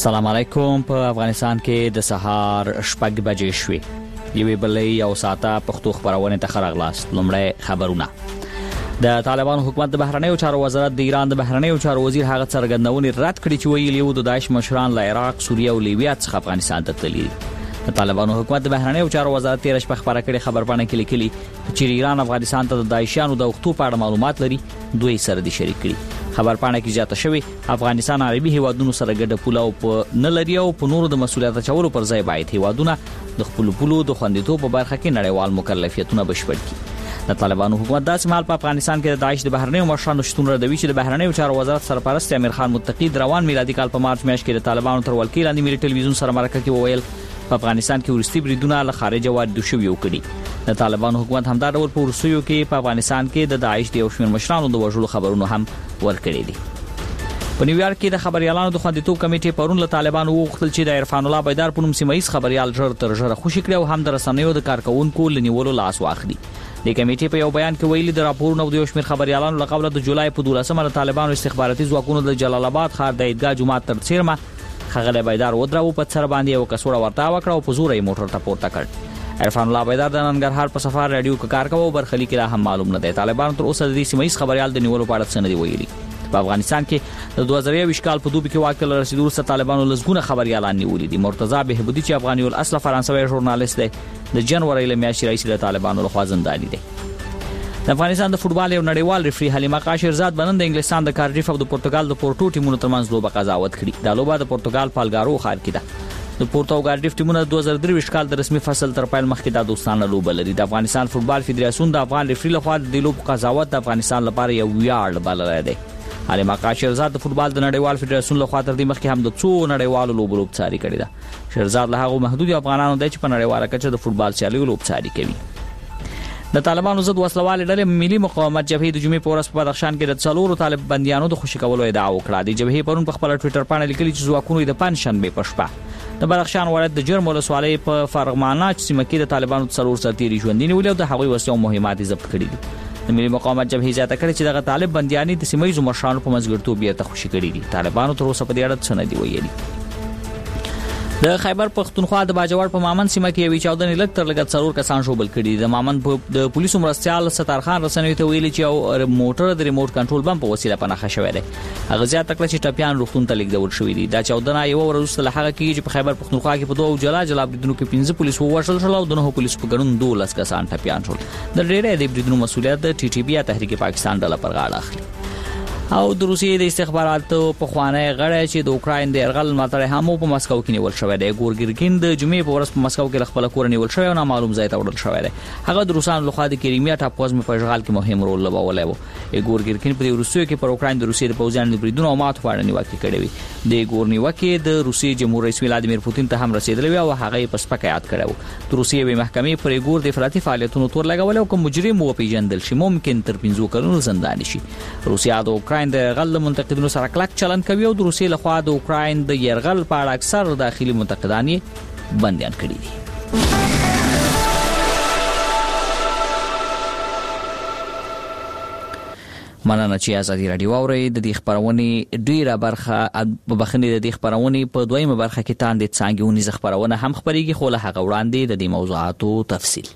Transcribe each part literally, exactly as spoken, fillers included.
السلام علیکم. په افغانستان کې د سهار شپږ بجې شوې. یوې بلې او ساته پښتو خبرونه ته خراغلاست. لومړی خبرونه. د طالبان حکومت د بهرنیو چارو وزارت د ایران د بهرنیو چارو وزیر هغه څرګندونې رد کړې چې ویلي و د داعش مشران له عراق، سوریه او لیبیا څخه افغانستان ته تللي. د طالبانو حکومت د بهرنیو چارو وزارت تیر شپه خبره کړې خبرپاڼه کې لیکلي چې ایران افغانستان ته د داعشانو د وختو په اړه معلومات لري، دوی سره د شریک کړي. خبرپاڼه کې زیاته شوی افغانستان عربي هیوادونو سره ګډه پوله او په نه لري او په نورو د مسولیت چولو پر ځای باید هیوادونه د خپل پولو د خوندیتوب په برخه کې نړیوال مکلفیتونه بشپړ کړي. د طالبانو حکومت داسې مهال په افغانستان کې د داعش د بهرنیو مشرانو شتون ردوي چې د بهرنیو چارو وزارت سرپرست امیر خان متقی روان میلادي کال په مارچ میاشت کې د طالبانو تر ولکې لاندې ملي ټلویزیون سره مرکه کې وویل په افغانستان کې ورستي بریدونه له خارجه وارد شوي وکړي. د طالبانو حکومت همدا ډول په ورسیو کې په افغانستان کې د داعش د یو شمېر مشرانو د وژلو خبرونه هم ورکړي دي. په نیویارک کې د خبريالانو د خوندیتوب کمیټې پرون له طالبانو وغوښتل چې د عرفان الله بیدار په نوم سیمایي خبريال ژر تر ژره خوشي کړي او هم د رسنیو د کارکونکو لنیولو لاس واخلي. د کمیټې په یو بیان کې ویلي د راپورونو د یو شمېر خبريالانو له قبل د جولای په دولسمه د طالبانو استخباراتي ځواکونو د جلال آباد ښار د عیدګاه جومات تر څیرمه خغله بیدار ودراو په سر باندې یو کسوړه ورته وکړه او په زور یې موټر ته پورته کړ. عرفان الله بیدار د ننګرهار په سفر رادیو کې کار کوي او برخلیک لا هم معلوم نه دی. طالبانو تر اوسه د دې سیمایي خبريال د نیولو په اړه څه نه دی ویلي. په افغانستان کې د دوه زره یو کال په دوبي کې واقع له رسیدو سره طالبانو لزګونه خبريالان نیولې دي. مرتضی بهبودي چې افغاني الاصل فرانسوي ژورنالیست دی د جنوري له میاشتې رئیس د طالبانو لخوا زنداني دی. د افغانستان د فوتبال یو نړیوال ریفری حلیمه قاشرزاد بنن د انګلستان د کارډیف او د پرتګال د پورټو ټیمونو ترمنځ لوبه قضاوت کړې. دا لوبه د پرتګال پالګارو ښار کې ده. د پورتو او کارډیف ټیمونه د دوه زره درې کال د رسمي فصل تر پیل مخکې د دوستانه لوبه لري. د افغانستان فوتبال فدراسیون د افغان ریفری لخوا د لوبو قضاوت د افغانستان لپاره یو ویاړ بللی دی. حلیمه قاشرزاد د فوتبال د نړیوال فدراسیون لخوا تر دې مخکې هم د څو نړیوالو لوبو لوبڅاري کړې ده. شهرزاد له هغو محدود افغانانو دی چې په نړیواله کچه د فوتبال سیالیو لوبڅاري کوي. د طالبانو ضد وسلوال ډلې ملي مقاومت جبهې د جمعې په ورځ په بدخشان کې د څلورو طالب بنديانو د خوشي کولو ادعا وکړه. د جبهې پرون په خپل ټوئیټر باندې لیکلي چې ځواکونو د پنځشنبه په شپه د بدخشان ولایت د جرم ولسوالۍ په فرغمانه سیمه کې د طالبانو څلور سرتیري ژوندي نیولي او د هغوی وسلې او مهمات ضبط کړي دي. د ملي مقاومت جبهې زیاته کړې چې دغه طالب بنديانې د سیمایي مشرانو په منځګړیتوب بیرته خوشي کړي دي. طالبانو تر اوسه په دې اړه څه نه دی ویلي. د خیبر پختونخوا د باجوړ په مامن سیمه کې یوې چاودنې لږ تر لږه څلور کسان ژوبل کړي. د مامن د پولیسو مرستیال ستارخان رسنیو ته ویلي چې یو موټر د ریموټ کنټرول بم په وسیله په نښه شوی دی. هغه زیاته کړه چې ټپیان روغتون ته لیږدول شوي دي. دا چاودنه یوه ورځ وروسته له هغه کېږي چې په خیبر پختونخوا کې په دوو جلا جلا بریدونو کې پنځه پولیس ووژل شول او د نهو پولیسو په ګډون دولس کسان ټپیان شول. د ډېری د بریدونو مسؤلیت د ټي ټي بي یا تحریک پاکستان ډله پر غاړه اخلي. او د روسیې د استخباراتو په خوانه غړی چې د اوکراین د يرغل ملاتړ هم په مسکو کې نیول شوی دی. ګورګیرکین د جمعې په ورځ په مسکو کې خپل کور نیول شوی او نامعلوم ځای ته وړل شوی دی. هغه د روسانو لخوا د کریمیا ټاپوزم په اشغال کې مهم رول لوبولی و. ګورګیرکین په روسیې کې پر اوکراین د روسیې د پوځیانو د بریدونو او ماتو په اړه نیوکې کړې وې. د ګورنیوکې د روسیې جمهور رئیس ولادیمیر پوتین ته هم رسیدلی و او هغه یې په سپکه یاد کړی و. د روسیې وې محکمې پر ګور د افراطي فعالیتونو تور لګول او کوم مجرم وپیژندل شي ممکن تر پنځو کلونو زنداني شي. روسیا د اوکراین د يرغل منتقدینو سره کلک چلن کوي او د روسیې لخوا د اوکراین د يرغل په اړه اکثر داخلي منتقدان یې بندیان کړي دي. مننه چې ازادي رادیو اوري. د دې خبرونې ډیره برخه په بخنې د دې خبرونې په دویمه برخه کې تاندې څنګهونی خبرونه هم خبريږي خو له هغه وړاندې د دې موضوعاتو تفصیل.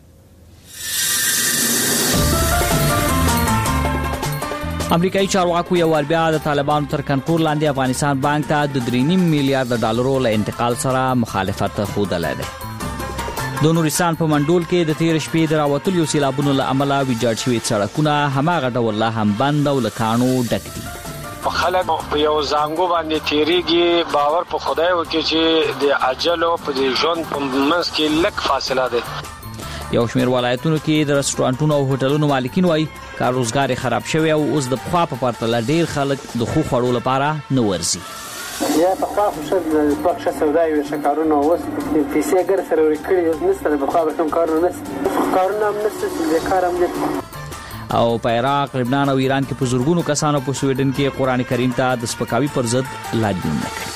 امریکایي چارواکو یو ور بیا د طالبانو تر کنټرول لاندې افغانستان بانک ته د درې نیم میلیارډ ډالرو له انتقال سره مخالفت خوده دی. د نورستان په منډول کې د تیر شپې د راوتلو سیلابونو له امله ویجاړ شوي سړکونه هماغه ډول لا هم بند او له کاڼو ډک دي. خلک په یو زنګو باندې تیریږي. باور په خدای وکړي چې د اجل او په ژوند په منځ کې لږ فاصله ده. یو شمېر ولایتونو کې د رستورانټونو او هوټلونو مالکین وایي کار روزګار خراب شوی او اوس د پخوا په پرتله ډیر خلک د خو خوړو لپاره نه ورځي. یا په خوا خو څه په ښه سودای وي شکارونه اوس پیسې ګر سره ورکړي اوس نشته په خوا به کوم کارونه نشته کارونه هم نشته چې کار هم نه. او په عراق، لبنان او ایران کې په زورګونو کسانو په سویډن کې قرآن کریم ته د سپکاوي پر ضد لاریونونه کړي.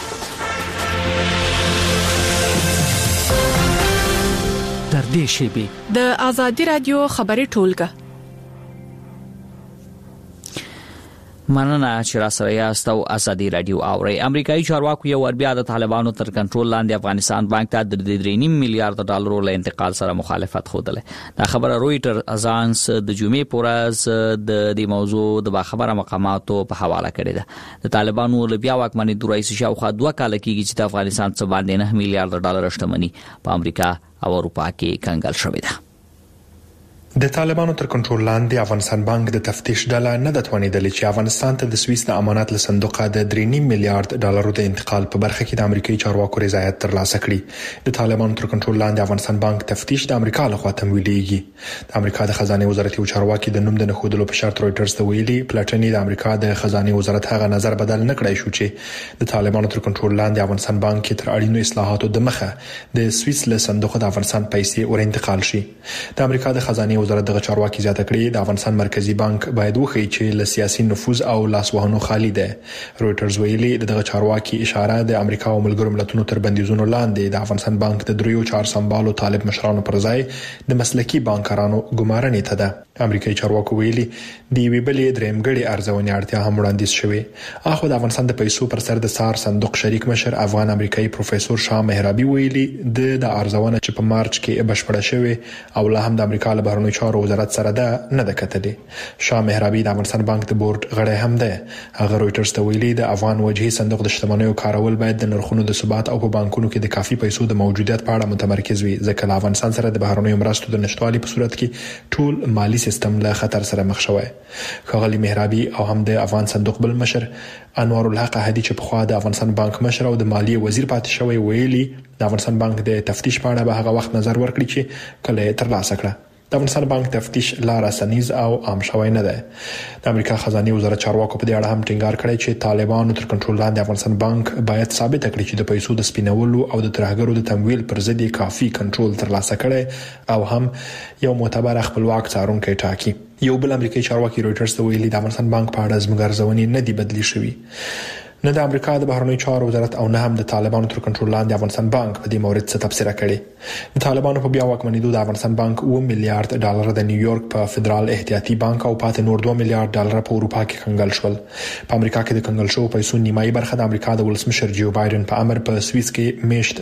تر دې شیبې د آزادي رادیو خبري ټولګه مننه چې را سره یاست او ازادي رادیو اوري. امریکایي چارواکو یو ور بیا د طالبانو تر کنټرول لاندې افغانستان بانک ته د درې نیم میلیارډ ډالرو له انتقال سره مخالفت خوده. دا خبره رويټر اژانس د جمعې پورز د دې موضوع د باخبره مقاماتو په حواله کړې ده. د طالبانو له بیا واکمنۍ د رئیس شاوخوا دوه کال کېږي چې د افغانستان څخه باندې نه میلیارډ ډالر شتمنۍ په امریکا او اروپا کې کنګل شوې ده. د طالبانو تر کنټرول لاندې افغانستان بانک د تفتیش ډله نه د توانیدل چې افغانستان ته د سویس د امانات له صندوق د درې نیم میلیارډ ډالرو د انتقال په برخه کې د امریکایي چارواکو رضایت ترلاسه کړي. د طالبانو تر کنټرول لاندې افغانستان بانک تفتیش د امریکا لخوا تمویلېږي. د امریکا د خزانه وزارت یو چارواکي د نوم د نخودلو په شرط رويټرز ته ویلي پلاټني د امریکا د خزانه وزارت هغه نظر بدل نه کړی شو چې د طالبانو تر کنټرول لاندې افغانستان بانک تر اړینو اصلاحاتو د مخه د سویس له صندوق د افغانستان پیسې ور انتقال شي. د امریکا د خزانه وزارت د چارواکي زیاته کړې د افغانستان مرکزی بانک باید وخی چې له سیاسي نفوذ او لاسوهنو خالی ده. رويټرز ویلي دغه چارواکي اشاره د امریکا او ملګرو ملتونو تر بندیزونو لاندې د افغانستان بانک د دریو چار سمبالو طالب مشرانو پر ځای د مسلکی بانکرانو ګمارنې ته ده. امریکایي چارواکو ویلي د وی بلې درېمګړي ارزونې اړتیا هم وړاندیز شوې. اخو د افغانستان د پیسو پر سر د سار صندوق شریک مشر افغان امریکایي پروفیسور شاه مهرابي ویلي د د ارزونه چې په مارچ کې بشپړه شوې او لا هم د امریکا له بهرنیو چارو وزارت سره ده نه ده کتلې. شاه مهرابي د افغانستان بانک د بورډ غړی هم ده. هغه رويټرز ته ویلي د افغان وجهي صندوق د شتمنیو کارول باید د نرخونو د ثبات او په بانکونو کې د کافي پیسو د موجودیت په اړه متمرکز وي ځکه له افغانستان سره د بهرنیو مرستو د نشټوالي په صورت کې ټول مالی سیستم له خطر سره مخ شوی. ښاغلي مهرابي او هم د افغان صندوق بل مشر انوار الحق هدي چې په خوا د افغانستان بانک مشر او د مالیې وزیر پاتې شوی ویلي د افغانستان بانک د تفتیش په اړه به هغه وخت نظر ورکړي چې کله ترلاسه کړه. د افغانستان بانک تفتیش لاره سنیز او عام شوی نه ده. د امریکا خزانه وزارت چارواکو په دې اړه هم ټینګار کړی چې طالبانو تر کنټرول لاندې افغانستان بانک باید ثابت کړي چې د پیسو د سپینولو او د ترهګرو د تمویل پر ضد کافي کنټرول ترلاسه کړي او هم یو معتبر خپلواک څارونکی ټاکي. یو بل امریکایي چارواکي رويټرز ته ویلي د افغانستان بانک په اړه زموږ ارزونې نه دي بدلی شوی. نه د امریکا د بهرنیو چارو وزارت او نه هم د طالبانو تر کنټرول لاندې افغانستان بانک په دې مورد څه تبصره کړې. د طالبانو په بیا واکمنېدو د افغانستان بانک اوه میلیارډ ډالر د نیویورک په فدرال احتیاطي بانک او پاتې نور دوه میلیارډ ډالر په اروپا کې کنګل شول. په امریکا کې د کنګل شوو پیسو نیمایي برخه د امریکا د ولسمشر جو بایدن په امر په سویس کې میشت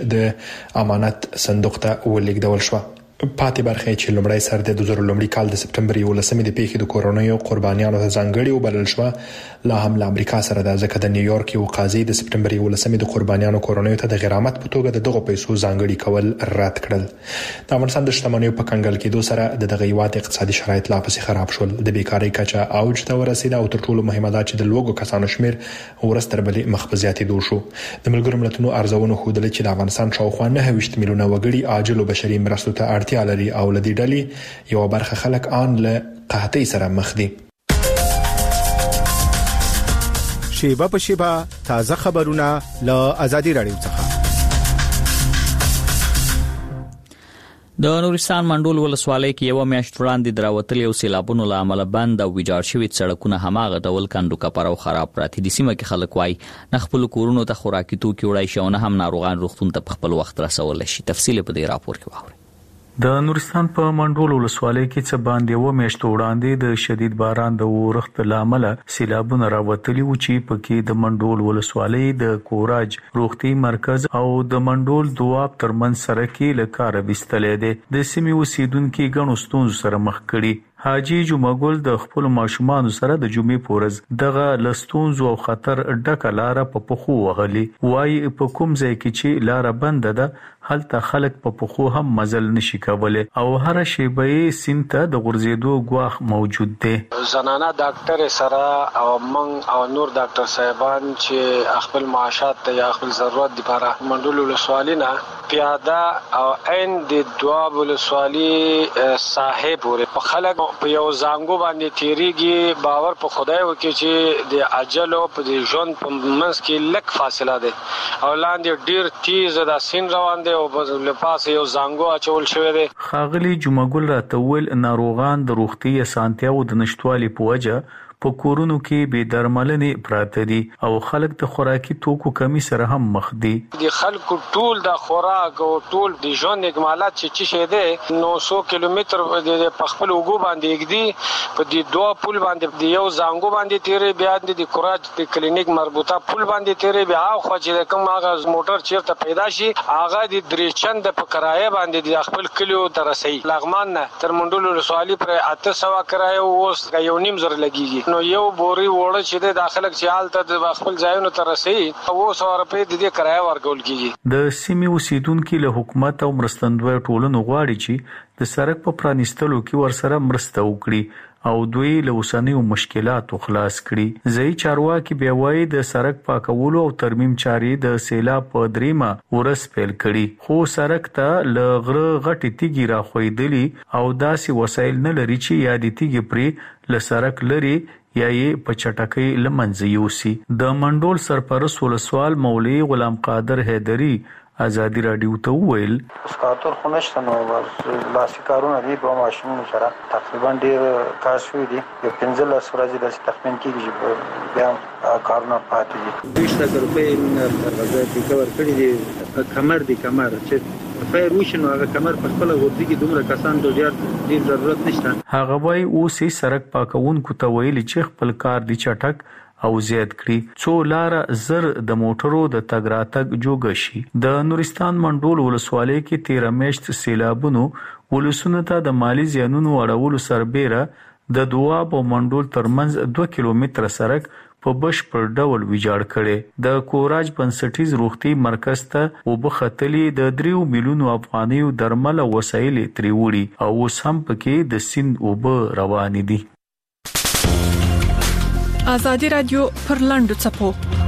د امانت صندوق ته ولېږدول شو. پاتې برخه چې لومړی سر د دوه زره لومړي کال د سپټمبر یولسمې د پیښې د کورونایو قربانیانو ته ځانګړي وبلل شو لا هم له امریکا سره د ځکه د نیویورک یو قاضي د سپټمبر یولسمې د قربانیانو کورونایو ته د غرامت په توګه د دغه پیسو ځانګړي کول رد کړل. د افغانستان د شتمنیو په کنګل کېدو سره د دغه هیواد اقتصادي شرایط لا پسې خراب شول. د بیکاری کچه اوج ته ورسیده او تر ټولو مهمه دا چې د لوګو کسانو شمیر ورځ تر بلې مخ په زیاتېدو شو. د ملګرو ملتونو ارزونو ښودلې چې د افغانستان شاوخوا نهه ویشت میلیونه وګړي عاجل بشري مرستو ته اړتیا لري او لدې ډلې یو برخه خلک آن له قحطۍ سره مخ دي. شیبه په شیبه تازه خبرونه له آزادي رادیو څخه. د نورستان منډول ولسوالۍ کې یو میاشت وړاندې دراوتلې او سیلابونو له امله بند او ویجاړ شوي سړکونه هماغه ډول کندو کپر او خراب پراته دي. سیمه کې خلک وایي نه خپل کورونو ته خوراکي توکي وړای شي او نه هم ناروغان روغتون ته په خپل وخت رسول شي. تفصیل په دې راپور کې واورئ. د نورستان په منډول ولسوالۍ کې څه باندې و میاشتو وړاندې د شدید باران د اورښت لامل سیلابونه راوتلي و چې پکې د منډول ولسوالۍ د کوراج روغتي مرکز او د منډول دواب ترمن سره کې لکاره بستلې ده. د سیمې اوسیدونکو غنو ستونزو سره مخ کړي. حاجی جمعګل د خپل ماشومان سره د جمعې پورز دغه لستونزو او خطر ډکه لار په پخو وغلی وای په کوم ځای کې چې لار بند ده هلته خلک په پخو هم مزل نشي کولای او هر شی به سینته د غرزیدو غواخ موجود دی. زنانه ډاکټر سره او من او نور ډاکټر صاحبان چې خپل معاشات ته یا خپل ضرورت لپاره منډول ولسوالۍ نه پیاده او عین د دواب ولسوالۍ صاحب ور په خلک په یو زنګو باندې تیریږي. باور په خدای وکړي چې د عجل او په ژوند په منځ کې لک فاصله ده او لاندې ډیر تیز د سین روان دي او په لپاسه یو زنګو اچول شوی دی. خاغلی جمعګل راته ویل ناروغان د روغتي سانتیاو د نشټوالي په وجه په کورونو کې بې درملنې پراته دي او خلک د خوراکي توکو کمی سره هم مخ دي. د خلکو ټول د خوراک او ټول د ژوند اکمالات چې چې شه ده نو سو کیلومتر د خپل وګو باندې کېږي په دې دوه پل باندې د یو زنګو باندې تیرې بیا د کوراج د کلینیک مربوطه پل باندې تیرې بیا خو چې کوم هغه موټر چیرته پیدا شي هغه د درې چند په کرایه باندې د خپل کلیو ترسي لغمان نه تر منډول رسوالي پر اته سو کرایه اوس یو نیم زر لګيږي نو یو بوري وړه چې د داخلك چې حالت د خپل ځایونو ترسي او سو روپے د دې کرایه ورکول کیږي. د سیمې اوسیدونکو له حکومت او مرستندوی ټولنو غواړي چې د سړک په پرانیستلو کې ورسره مرسته وکړي او دوی له اوسنیو مشکلاتو خلاص کړي. ځای چارواکي بیا وایي د سړک پاکولو او ترمیم چارې د سیلاب په دریمه ورځ پیل کړي خو سړک ته له غره غټې تیږې راخوېدلې او داسې وسایل نه لري چې یا د تیږې پرې له سړک لري یا یې په چټکۍ لمنځه یوسي. د منډول سرپرست ولسوال مولوي غلام قادر حیدری ازادي رادیو ته وویل سکاتور خو نشته نو لاسي کارونه دي په ماشینونو سره تقریبا ډیر کار شوی دي یو پنځلس ورځې د تخمین کېږي چې بیا کارونه پاتې دي. بیش لکه روپۍ غزا دي کور کړی دي کمر دي کمر چې فایر وشنو هغه کمر په خپل ورته کې دومره کسان د ډیر ډیر ضرورت نشته. هغه وای اوس یې سړک پاکونکو ته ویلي چې خپل کار دي چټک او زیات کړي څو لار زر د موټرو د تګ راتګ جوګ شي. د نورستان منډول ولسوالۍ کې تیر میاشت سیلابونو ولسونو ته د مالی زیانونو اړولو سربېره د دواب او منډول ترمنځ دوه کیلومتره سړک په بشپړ ډول ویجاړ کړي. د کوراج بنسټیز روغتي مرکز ته وبختلې د دریو میلیونو افغانیو درمل او وسایل تری وړي او اوس هم پکې د سیند اوبه روان دي. آزادی رادیو پر لاندو چپو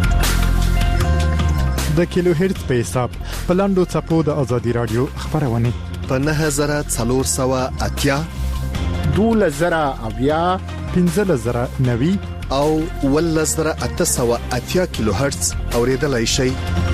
د کیلو هرتز په حساب په لاندو چپو د آزادی رادیو خبرونه په نه هزار څلور سوه اتیا دوله زره اویا پنځه زره نوي او ول زره اته سوه اتیا کیلو هرتز اوریدلای شي.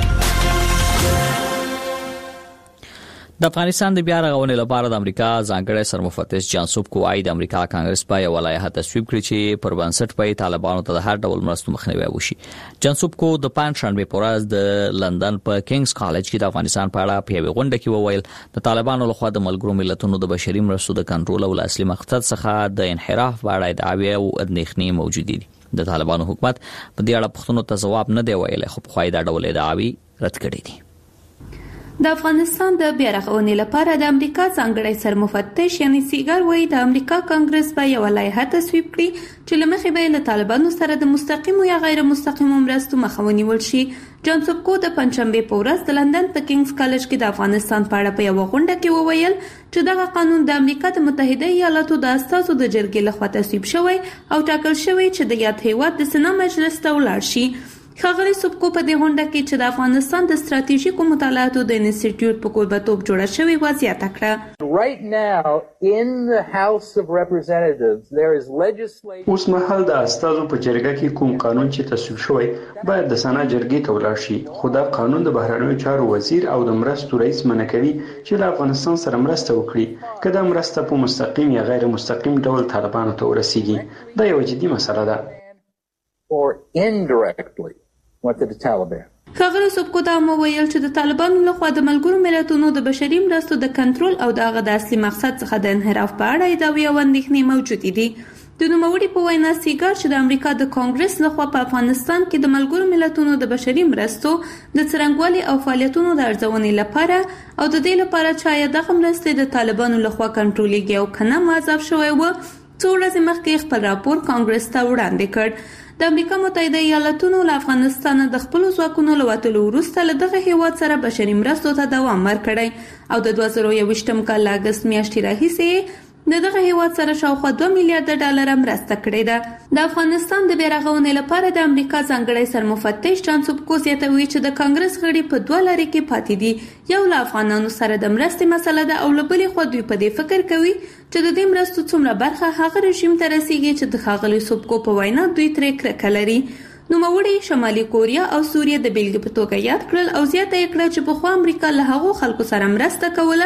د افغانستان د بیا رغونې لپاره د امریکا ځانګړی سرمفتش جانسوب کوای د امریکا کانګرس په یو لایحه تصویب کړې چې پر بنسټ په طالبانو ته د هر ډول مرستو مخنیوي وشي. جانسوب کو د پنځشنبه په ورځ د لندن په کینګز کالج کې د افغانستان په اړه په یوه غونډه کې وویل د طالبانو لخوا د ملګرو ملتونو د بشري مرستو د کنټرول او اصلي مقصد څخه د انحراف په اړه ادعاوې او اندېښنې موجود دي. د طالبانو حکومت په دې اړه پښتنو ته ځواب نه دی ویلی خو په خوای دا ډول ادعاوې رد کړې دي. د افغانستان د بیا رغونې لپاره د امریکا ځانګړی سرمفتش یعنی سیګار وایي د امریکا کانګرس به یو لایحه تصویب کړي چې له مخې به له طالبانو سره د مستقیمو یا غیر مستقیمو مرستو مخه ونیول شي. جانسوب کو د پنځشنبه په ورځ د لندن په کینګز کالج کې د افغانستان په اړه په یو غونډه کې وویل چې دغه قانون د امریکا د متحده ایالاتو د اساسو د جرګې لخوا تصویب شوی او ټاکل شوی چې د یاد هیواد د سنا مجلس ته ولاړ شي. ښاغلي سوبکو په دې غونډه کې چې د افغانستان د ستراتیژیکو مطالعاتو د انسټیټیوټ په کوربتوب جوړه شوې وه زیاته کړه. Right now in the House of Representatives there is legislation. اوس مهال د استازو په جرګه کې کوم قانون چې تصویب شوی باید د سنا جرګې ته ولاړ شي. خو دا قانون د بهرنیو چارو وزیر او د مرستو رئیس منع کوي چې له افغانستان سره مرسته وکړي که دا مرسته په مستقیم یا غیر مستقیم ډول طالبانو ته ورسیږي. دا یو جدي مسله ده. Or indirectly what the Taliban. ښاغلي سوبکو دا مو ویل چې د طالبانو لخوا د ملګرو ملتونو د بشري مرستو د کنټرول او د هغه د اصلي مقصد څخه د انحراف په اړه ادعاوې او اندېښنې موجودې دي. د نوموړي په وینا سیګار چې د امریکا د کانګرس لخوا په افغانستان کې د ملګرو ملتونو د بشري مرستو د څرنګوالي او فعالیتونو د ارزونې لپاره او د دې لپاره چې آیا دغه مرستې د طالبانو لخوا کنټرولېږي او که نه معذب شوی و څو ورځې مخکې خپل راپور کانګرس ته وړاندې کړ. د امریکا متحده ایالاتونو له افغانستان د خپل ځواکونو له وتلو وروسته له دغه هیواد سره بشري مرستو ته دوام ورکړی او د دوه زره یوویشتم کال له اګست میاشتې راهیسې د دغه هیواد سره شاوخوا دوه میلیارډ ډالر مرسته کړې ده. د افغانستان د بیا رغونې لپاره د امریکا ځانګړی سرمفتش جانسوب کو زیاتوي چې د کانګرس غړي په دوه لارې کې پاتې دي. یو له افغانانو سره د مرستې مسله ده او له بلې خوا دوی په دې فکر کوي چې د دې مرستو څومره برخه هغه رژیم ته رسیږي چې د ښاغلي سوبکو په وینا دوی ترې کرکه لري. نوموړي شمالي کوریا او سوریه د بیلګې په توګه یاد کړل او زیاته یې کړه چې پخوا امریکا له هغو خلکو سره مرسته کوله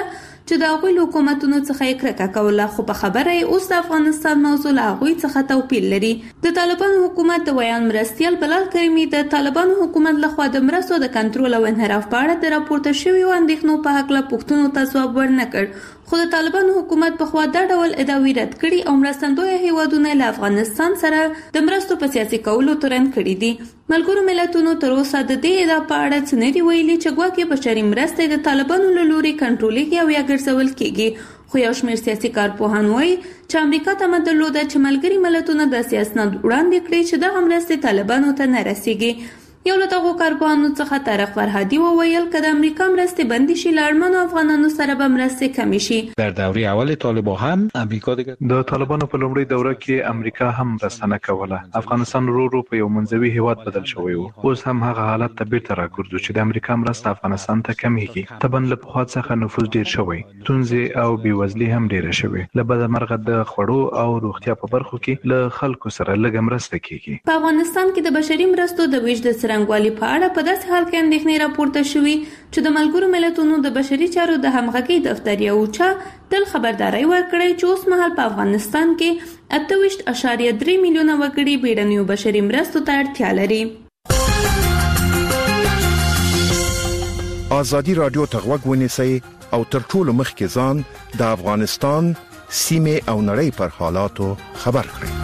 چې د هغوی له حکومتونو څخه یې کرکه کوله، خو په خبره یې اوس د افغانستان موضوع له هغوی څخه توپیر لري. د طالبانو حکومت د ویان مرستیال بلال کریمي د طالبانو حکومت لخوا د مرستو د کنټرول او انحراف په اړه د راپورته شویو اندېښنو په هکله پوښتنو ته ځواب ورنه کړ، خو د طالبانو حکومت په خوا دا ډول ادعاوې رد کړي او مرستندویه هیوادونه له افغانستان سره د مرستو په سیاسي کولو تورن کړي دي. ملګرو ملتونو تر اوسه د دې ادعا په اړه څه نه دي ویلي چې ګواکې بشري مرستې د طالبانو له لوري کنټرولېږي او یا ګرځول کېږي، خو یو شمېر سیاسي کارپوهان وایي چې امریکا تمه درلوده چې ملګري ملتونه داسې اسناد وړاندې کړي چې دغه مرستې طالبانو ته نه رسیږي. یو له دغو کارپوهانو څخه طارق فرهادي وویل که د امریکا مرستې بندې شي له اړمنو افغانانو سره به مرستې کمې شي. در دوره اول طالبان هم امریکا دیگه د طالبانو په لومړۍ دوره کې امریکا هم مرسته نه کوله. افغانستان ورو ورو په یو منځوي هیواد بدل شوی و. اوس هم هغه حالت ته بیرته راګرځو چې د امریکا مرسته افغانستان ته کمیږي. طبعا له پخوا څخه نفوذ ډیر شوی، ستونزې او بېوزلي هم ډیره شوې. له بده مرغه د خوړو او روغتیا په برخو کې له خلکو سره لږه مرسته کیږي. په افغانستان کې د بشري مرستو د ویش د څرنګوالي په اړه په داسې حال کې اندېښنې راپورته شوې چې د ملګرو ملتونو د بشري چارو د همغږۍ دفتر یو چا تل خبرداري ورکړې چې اوس مهال په افغانستان کې اته ویشت اعشاریه درې میلیونه وګړي بیړنیو بشري مرستو ته اړتیا لري. ازادي رادیو ته غوږ ونیسئ او تر ټولو مخکې ځان د افغانستان سیمه او نړۍ پر حالاتو خبر کړئ.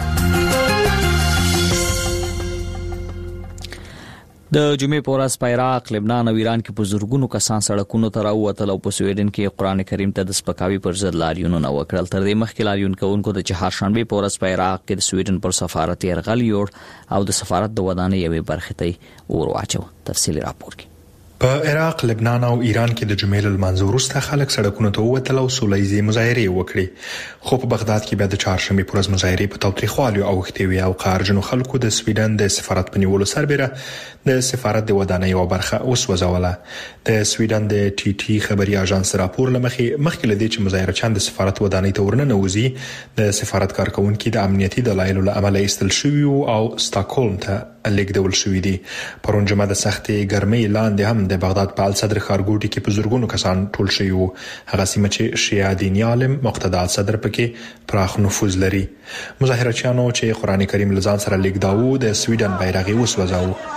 د جمعې په ورځ په عراق، لبنان او ایران کې په زورګونو کسان سړکونو ته راووتل او په سویډن کې قرآن کریم ته د سپکاوي پر ضد لاریونونه وکړل. تر دې مخکې لاریون کوونکو د چهارشنبې په ورځ په عراق کې د سویډن پر سفارت یرغل یوړ او د سفارت د ودانۍ یوې برخې ته اور واچو. تفصیلي راپور کې په عراق، لبنان او ایران کې د جمعې له لمانځه وروسته خلک سړکونو ته ووتل او سولهییزې مظاهرې وکړې، خو په بغداد کې بیا د چهارشنبې په ورځ مظاهرې په تاوتریخوالي اوښتې وې او قهرجنو خلکو د سویډن د سفارت په نیولو سربېره د سفارت د ودانۍ یوه برخه وسوځوله. د سویډن د ټي ټي خبري اژانس راپور له مخې مخکې له دې چې مظاهرچیان د سفارت ودانۍ ته ورننوځي، د سفارت کارکونکي د امنیتي دلایلو له امله ایستل شوي او سټاکهولم ته لیږدول شوي دي. پرون جمعه د سختې ګرمۍ لاندې هم د بغداد په الصدر ښارګوټي کې په زرګونو کسان ټول شوي وو. هغه سیمه چې شیعه دیني عالم مقتدا الصدر پکې پراخ نفوذ لري. مظاهرچیانو چې قرآن کریم له ځان سره لیږداوه د سویډن بیرغ یې وسوځاوه.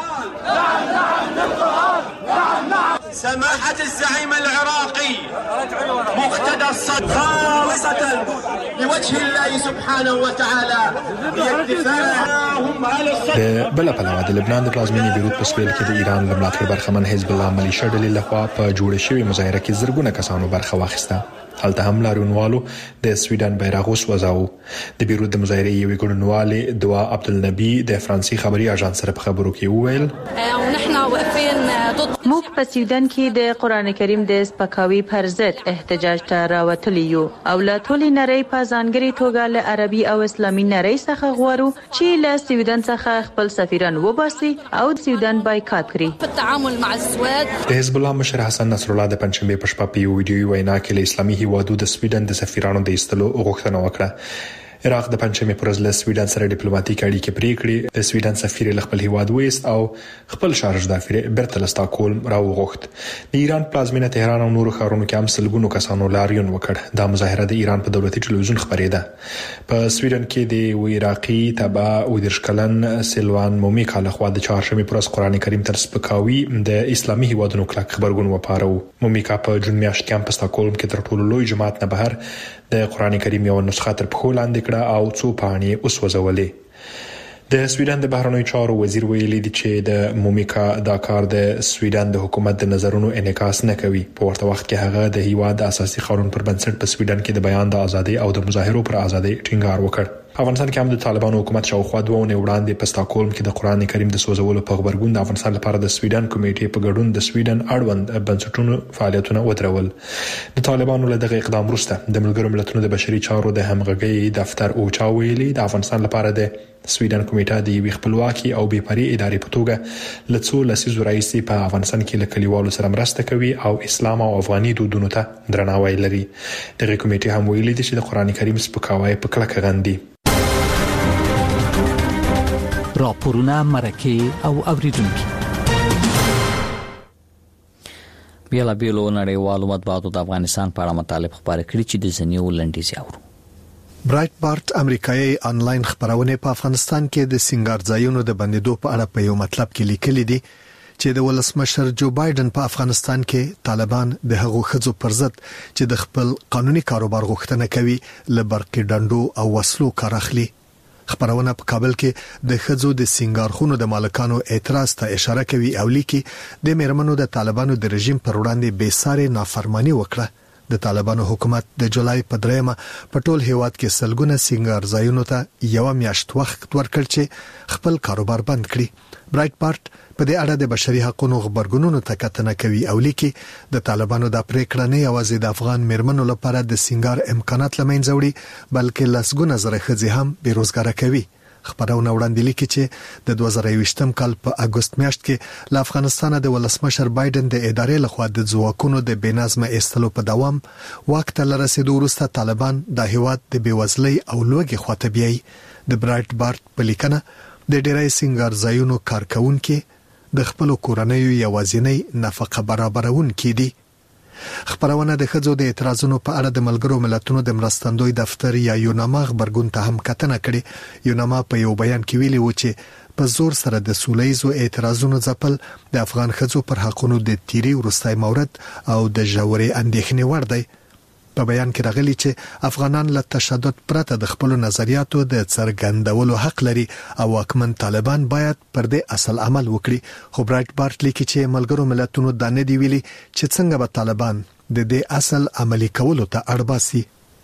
سماحة الزعيم العراقي مقتدى الصدر خالصة لوجه الله سبحانه وتعالى ليدفعهم على الصدر. د بل پلوه د لبنان د پلازمینې بیروت په سویل کې د ایران له ملاتړ برخمن حزب الله ملیشه ډلې لخوا په جوړه شوې مظاهره کې زرګونه کسانو برخه واخیسته. هلته هم لاریونوالو د سویډن بیرغ وسوځاوه. د بیروت د مظاهرې یوې ګډونوالې دعا عبدالنبي د فرانسې خبري اژانس سره په خبرو کې وویل موږ په سویډن کې د قرآن کریم د سپکاوي پر ضد احتجاج ته راوتلي یو او له ټولې نړۍ په ځانګړې توګه له عربي او اسلامي نړۍ څخه غواړو چې له سویډن څخه خپل سفیران وباسي او د سویډن بایکاټ کړي. په تعامل مع السواد د حزب الله مشر حسن نصر الله د پنځشنبې په شپه په یو ویډیوي وینا کې له اسلامي هیوادو د سویډن د سفیرانو د ایستلو غوښتنه وکړه. عراق د پنځمې پر ورځ له سویډن سره ډیپلوماټیک اړیکې پرې کړې. د سویډن سفیر له خپل هیواد وېست او خپل شارج دافر بیرته له سټاکهولم راوغوښت. د ایران پلازمینه تهران او نورو ښارونو کې هم سلګونو کسانو لاریون وکړ. دا مظاهره د ایران په دولتي ټلویزیون خبرېده. په سویډن کې د عراقي تبع او د شکلن سلوان مومیکا له خوا د چهارشنبې پر ورځ قرآن کریم تر سپکاوي د اسلامي هیوادونو کلک خبرګون وپاره. مومیکا په جون میاشت کې هم په سټاکهولم کې تر ټولو لوی جماعت نه بهر د قرآن کریم یو نسخه تر پښو لاندې کړه او څو پاڼې وسوځولې. د سویډن د بهرنیو چارو وزیر ویلي دی چې د مومیکا دا کار د سویډن د حکومت د نظرونو انعکاس نه کوي. په ورته وخت کې هغه د هیواد د اساسي قانون پر بنسټ په سویډن کې د بیان د ازادۍ او د مظاهرو پر ازادۍ ټینګار وکړ. افغانستان کې هم د طالبانو حکومت شاوخوا دوه ونې وړاندې په سټاکهولم کې د قرآن کریم د سوځولو په خبرګون د افغانستان لپاره د سویډن کمیټې په ګډون د سویډن اړوند بنسټونو فعالیتونه ودرول. د طالبانو له دغه اقدام وروسته د ملګرو ملتونو د بشري چارو د همغږۍ دفتر اوچا ویلي د افغانستان لپاره د سویډن کمیټه د یوې خپلواکي او بې پرې ادارې په توګه له څو لسیزو راهیسې په افغانستان کې له کلیوالو سره مرسته کوي او اسلام او افغاني دودونو ته درناوی لري. دغه کمیټې هم ویلي دي چې د قرآن کریم سپکاوی په کلکه غندي. راپورونه مرکه او اوریدونکو. بیل بیلو نړیوالو مطبوعاتو د افغانستان په اړه مطالب خبرې کړي چې د ځنیو لنډیز اورو. برایټ بارت امریکایي انلاین خبرونه په افغانستان کې د سنگار ځایونو د بندیدو په اړه په یو مطلب کې لیکلي دي چې د ولسمشر جو بایدن په افغانستان کې طالبان د هغو خځو پر ضد چې د خپل قانوني کاروبار غوښتنه کوي له برقي ډنډو او وسلو کار اخلي. خبرونه په کابل کې د خځو د سنگارخونو د مالکانو اعتراض ته اشاره کوي او لیکي د میرمنو د طالبانو د رژیم پر وړاندې بې ساري نافرمانی وکړه. د طالبانو حکومت د جولای په دریمه په ټول هیواد کې سلګونه سنگار ځایونو ته یو میاشت وخت ورکړ چې خپل کاروبار بند کړي. برایټ بارت په دې اړه د بشري حقوقو خبرګونونو ته کتنه کوي او لیکي د طالبانو د پریکړه نه یوازې د افغان میرمنو لپاره د سنگار امکانات لمنځه وړي بلکې لسګونه زره ښځې هم بیروزګاره کوي. خبرونه وړاندې لیکي چې د دوه زره یوویشتم کال په اگست میاشت کې له افغانستان د ولسمشر بایدن د ادارې لخوا د ځواکونو د بنظم ایستلو په دوام وخت ته رسیدو وروسته طالبان د هیواد د بیوزلۍ او لوږې خواته بیاي. د برایټ بارت په لیکنه د ډیری سنگار ځایونو کارکونکو د خپل کورنۍ یوازینی نفقه برابرون کې دي. خبرونه د خځو د اعتراضونو په اړه د ملګرو ملتونو د مرستندوی دفتر یا یوناما خبرګون ته هم کتنه کړې. یوناما په یو بیان کې ویلي و چې په زور سره د سولېزو اعتراضونو ځپل د افغان خځو پر حقونو د تیری ورستای مورد او د ژورې اندېښنې وړ دی. په بیان کې راغلي چې افغانان له تشدد پرته د خپل نظریاتو د څرګندولو حق لري او واکمن طالبان باید پر دې اصل عمل وکړي. خو برایټ بارت لیکي چې ملګرو ملتونو دا نه دی ویلي چې څنګه به طالبان د دې اصل عملي کولو ته اړ باسي.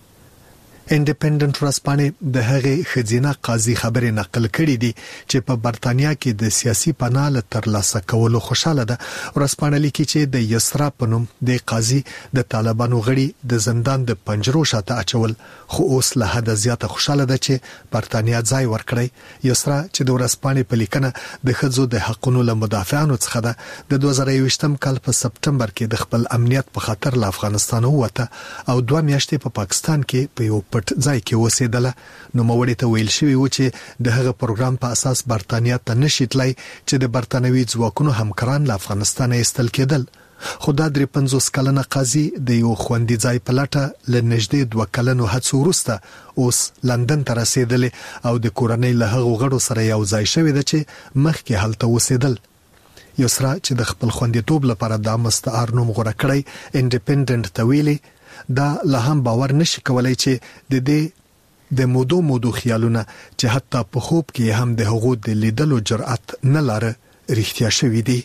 انډیپندنت ورځپاڼې د هغې خزینه قاضي خبرې نقل کړې دي چې په برتانیا کې د سیاسي پناه له ترلاسه کولو خوشاله ده. ورځپاڼه لیکي چې د یسرا په نوم د قاضي د طالبانو غړي د زندان د پنجرو شاته اچول خو اوس له حد زیاته خوشاله ده چې برتانیا ځای ورکړي. یسرا چې د ورځپاڼې په لیکنه د خځو د حقوقو له مدافعانو څخه ده د دوه زره یوویشتم کال په سپټمبر کې د خپل امنیت په خاطر له افغانستان ووته او دوه میاشتې په پاکستان کې په یو پټ ځای کې اوسېدله. نو موړې ته ویل شوی و چې د هغه پروګرام په اساس برتانیا ته نشي تلای چې د برتانوي ځواکونو همکاران له افغانستان ایستل کېدل. خو دا درې پنځوس کلنه قاضي د یو خوندي ځای په لټه له نږدې دوه کلنو هڅو وروسته اوس لندن ته رسیدلې او د کورنۍ له هغو غړو سره یو ځای شوی ده چې مخکې هلته اوسېدل. یسرا چې د خپل خوندیتوب لپاره د مستعار نوم غوړه کړی انډیپندنت ته ویلي دا له هم باور نشي کولای چې د دې د مودو مودو خیالونه چې حتی په خوب کې هم د هغو د لیدلو جرأت نه لاره رښتیا شوی دي.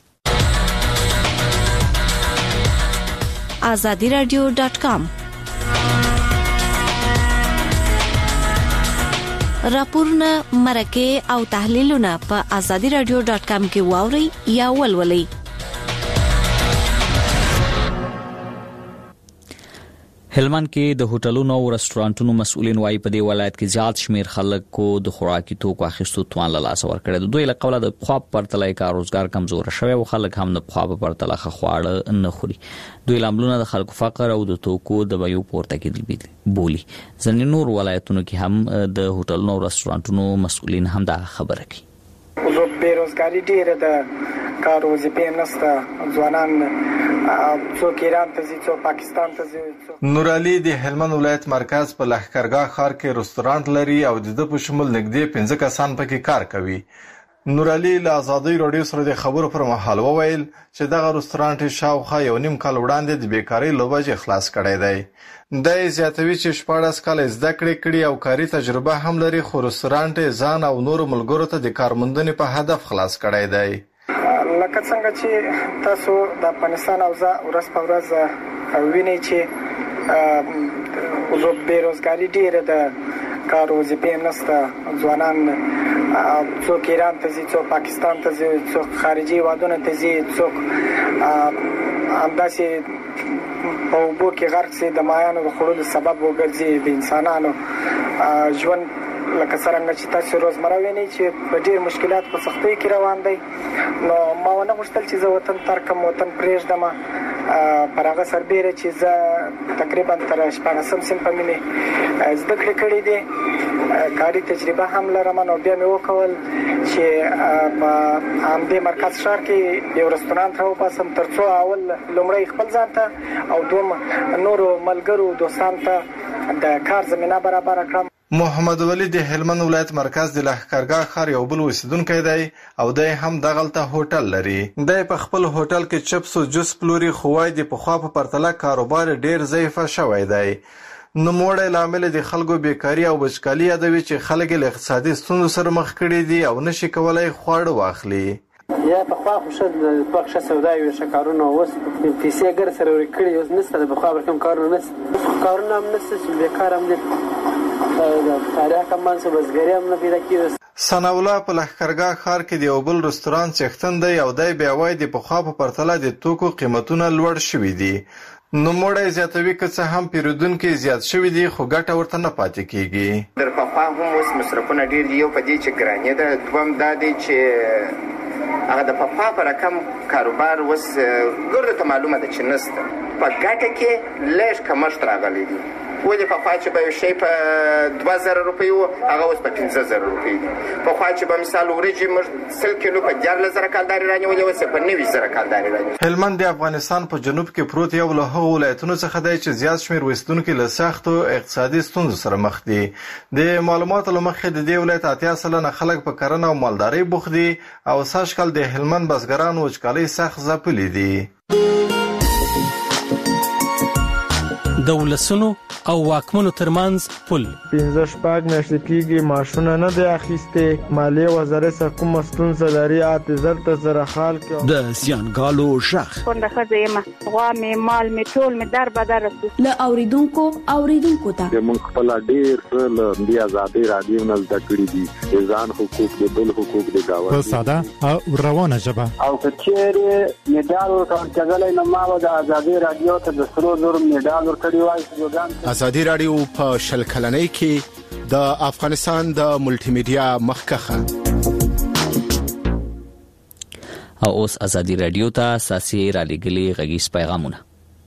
azadi radio dot com راپورونه مرکه او تحلیلونه په azadi radio dot com کې واوري یا ولولئ. هلمند کې د هوټلونو او رستورانټونو مسؤلین وايي په دې ولایت کې زیات شمیر خلکو د خوراکي توکو اخیستو توان له لاس ورکړي. د دوی له قوله د خوا پرتلای کار روزګار کمزور شوی او خلک هم د خوا په پرتله خواړه نه خوري. دوی لاملونه د خلکو فقر او د توکو د بیو پورته کېدل بولی. ځینې نور ولایتونو کې هم د هوټلونو او رستورانټونو مسؤلین هم دا خبره کوي. زه بیروزګاری ډیره ده، کار وظیفې نشته، ځوانان څوک ایران ته ځي، څوک پاکستان ته ځي. نور علي د هلمند ولایت مرکز په لښکرګاه ښار کې رستورانت لري او د ده په شمول نږدې پنځه کسان پکې کار کوي. نور علي له ازادۍ راډیو سره د خبرو پر مهال وویل چې دغه رستورانت شاوخوا یو نیم کال وړاندې د بیکارۍ له وجې خلاص کړی دی. دا یې زیاتوي چې شپاړس کاله زده کړې کړي او کاري تجربه هم لري، خو رستورانت یې ځان او نورو ملګرو ته د کارموندنې په هدف خلاص کړی دی. لکه څنګه چې تاسو د افغانستان اوضاع ورځ په ورځ وینئ چې زه بیروزګاري ډیره ده، کار وظیفې نشته، ځوانان څوک ایران ته ځي، څوک پاکستان ته ځي، څوک خارجي هیوادونو ته ځي، څوک همداسې په اوبو کې غرق سي، د مایانو د خوړلو سبب وګرځي. د انسانانو ژوند لکه څنګه چې تاسو روزمره وینئ چې په ډېر مشکلات په سختۍ کې روان دی. نو ما ونه غوښتل چې زه وطن ترک کړم، وطن پرېږدم. پر هغه سربیره چې زه تقریبا تر شپاړسم صنف مې زده کړې کړې دي کاري تجربه هم لرم نو بیا مې وکول چې په همدې مرکز ښار کې یو رستورانت راوباسم ترڅو اول لومړی خپل ځان ته او دوم نورو ملګرو دوستانو ته د کار زمینه برابر کړم. محمد ولی د هلمند ولایت مرکز د لښکرګاه ښار یو بل اوسیدونکی دی او دی هم دغلته هوټل لري. دی په خپل هوټل کې چپس او جوس پلوري خو وايي د پخوا په پرتله کاروبار ډیر ضعیفه شوی دی. نوموړی لامل د خلکو بیکاري او وچکالي یادوي چې خلک له اقتصادي ستونزو سره مخ کړي دي او نشي کولای خواړه واخلي. یا په خوا خو ښه دوه ښه سودا وي ښه کارونه اوس پیسې ګر سره ورکړي اوس نشته د پخوا به کوم کارونه نشته کارونه هم نشته چې بیکاره هم دي تاریخ هم منځ بزګري هم نه پیدا کېږي. ثناء الله په لښکرګاه ښار کې د یو بل رستورانت څښتن دی او دی بیا وایي د پخوا په پرتله د توکو قیمتونه لوړ شوي دي. نوموړی زیاتوي که څه هم پیرودونکي زیات شوي دي خو ګټه ورته نه پاتې کېږي. در پخوا هم اوس مصرفونه ډېر دي، یو په دې چې ګراني ده، دویم دا دی چې هغه د پخوا په رقم کاروبار اوس ګردو ته معلومه ده چې نشته. په ګټه کې لږ کمښت راغلی دی. ولې پخوا چې به یو شی په دوه زره روپۍ و هغه اوس په پنځه زره روپۍ دي. پخوا چې به مثال وریجې موږ سل کیلو په دیارلس زره کالدارې رانیولې اوس یې په نوي زره کالدارې رانیولې. هلمند د افغانستان په جنوب کې پروت یو له هغو ولایتونو څخه دی چې زیات شمېر اوسېدونکي له سختو اقتصادي ستونزو سره مخ دي. د معلوماتو له مخې د دې ولایت اتیا سلنه خلک په کرنه او مالدارۍ بوخت دي او سږکال د هلمند بزګران وچکالۍ سخت ځپلي دي. د ولسونو او واکمنو ترمنځ پل پنځه شپږ میاشتې کېږي ماشونه نه دی اخیستې. مالیې وزارت څخه کومه ستونزه لري اته زر ته زره خال کې د زیانګالو ژغ کونډه ښځه یم، غوا مې مال مې ټول مې در بدر رسو له اوریدونکو اوریدونکو ته موږ خپل ډیر څه له دې ازادي رادیو نه زده کړي دي د ځان حقوق د بل حقوق د گاوند په ساده او روانه ژبه او کچېره میډال ورکړل کېدلای نو ما د ازادي رادیو ته د سرو زر میډال ورکړی وای. ازادي رادیو په شل کلنۍ کې د افغانستان د ملټي میډیا مخکخه او اوس ازادي رادیو ته اساسي را لګلي غږیز پیغامونه.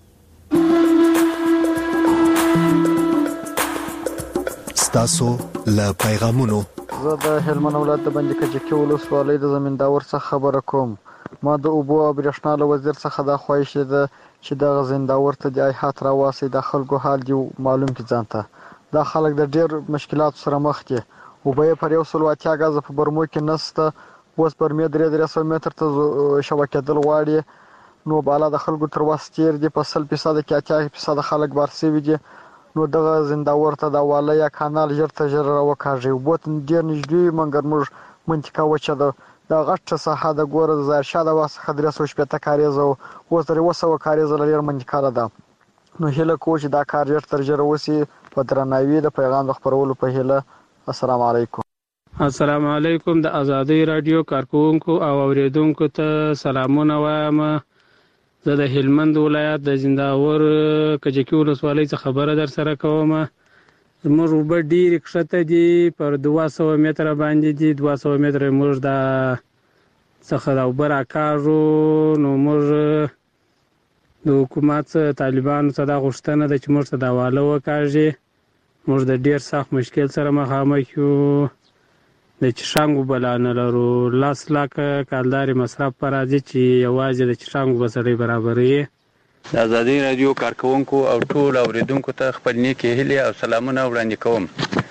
ستاسو له پیغامونو زه د هلمند ولایت د بندي کجکي ولسوالۍ د زمینداور څخه خبره کوم. ما د اوبو او برېښنا له وزیر څخه دا خواهش ده چې د زمینداور ته د ایحات راواسي د خلکو حال دی معلوم کی ځانته. دا خلک د ډېر مشکلات سره مخ دي. اوبه پر یو سل واتیا غاز په برمو کې نسته. اوس پر مې درې درې سو متر ته شبکېدل غواړي نو بالا د خلکو تر وس تیر دي. په سل فیصد کې اتیا فیصد خلک بارسوي دي. نو دغه زمینداور ته د واله یا کانال ژر ته ژر راوکاږي. اوبه ډېر نږدې منګر موږ منطقه وچه ده. دا غټه ساحه د ګوره د زرشا د واسه درې سوه شپېته کاریزه اوس درې اووه سوه کاریزه لري منطقه ده. نو هیله کوو چې دا کار ژر تر ژره وسي. په درناوي د پیغام د خپرولو په هیله. السلام علیکم. السلام علیکم. د ازادي رادیو کارکونکو او اوریدونکو ته سلامونه وایم. زه د هلمند ولایت د زمینداور کجکي ولسوالۍ څخه خبره در سره کوم. زموږ اوبه ډېرې کښته دي، پر دوه سوه متره باندې دي. دوه سوه متره موږ د څخه د اوبه راکاږو. نو موږ د حکومت څخه طالبانو څخه دا غوښتنه ده چې موږ ته دا واله وکاږي. موږ د ډېر سخت مشکل سره مخامخ یو. د چشانګ اوبه لا نه لرو. لس لاکه کالدارې مصرف په راځي چې یوازې د چشانګ اوبه سړی برابروي. د ازادي رادیو کارکونکو او ټول اوریدونکو ته خپل نیکې هیلې او سلامونه وړاندې کوم.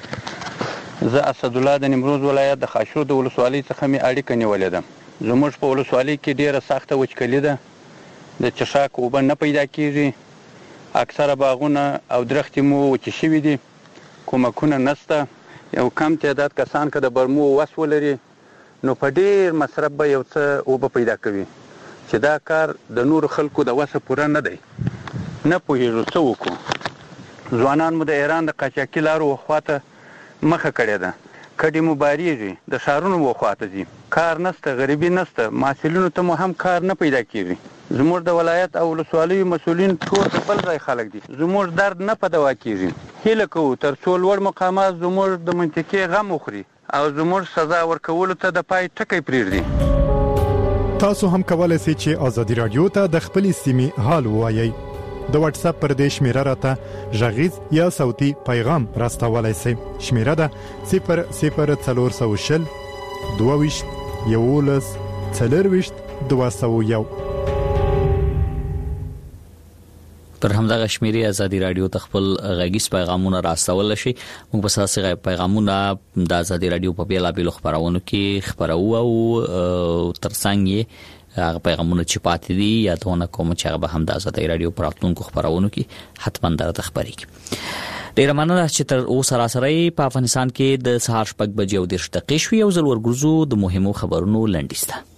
زه اسدالله د نیمروز ولایت د خاشرود د ولسوالۍ څخه مې اړیکه نیولې ده. زموږ په ولسوالۍ کې ډېره سخته وچکلي ده. د چشاک اوبه نه پیدا کېږي. اکثره باغونه او درختې مو وچې شوي دي. کومکونه نشته. یو کم تعداد کسان که د برمو وس ولري نو په ډېر مصرف به یو څه اوبه پیدا کوي چې دا کار د نورو خلکو د وسه پوره نه دی. نه پوهېږو څه وکړو. ځوانان مو د ایران د قاچاقي لارو خواته مخه کړې ده. کډې مو بارېږي. د ښارونو وخواته ځي. کار نشته، غریبي نشته. محصلینو ته مو هم کار نه پیدا کېږي. زموږ د ولایت او ولسوالیو مسؤلین ټول د بل ځای خلک دي. زموږ درد نه په دوا کېږي. هیله کوو تر څو لوړ مقامات زموږ د منطقې غم وخوري او زموږ سزا ورکولو ته د پای ټکی پرېږدي. تاسو هم کولای شئ چې ازادي رادیو ته د خپلې سیمې حال ووایئ. د واتس اپ پر دې شمیره راته ژغیز یا صوتي پیغام راستولای شئ. شمیره ده صفر صفر څلور سوه شل دوه ویشت یولس څلرویشت دوه سوه یو. پر همدغه شمیرې ازادي رادیو ته خپل غږیز پیغامونه راستول شي. موږ په اساس پیغامونه د ازادي رادیو په بیلابېلو خبرونو کې خبرو او ترڅنګ یې هغه پیغامونه چې پاتې دي یادونه کوم چې هغه به هم د ازادي رادیو په راتلونکو خبرونو کې حتما درته خبرېږي. ډیره مننه چې تر اوسه راسره په افغانستان کې د سهار شپږ بجې او دېرش دقیقې شوې. یو ځل ورګرځو د مهمو خبرونو لنډیز ته.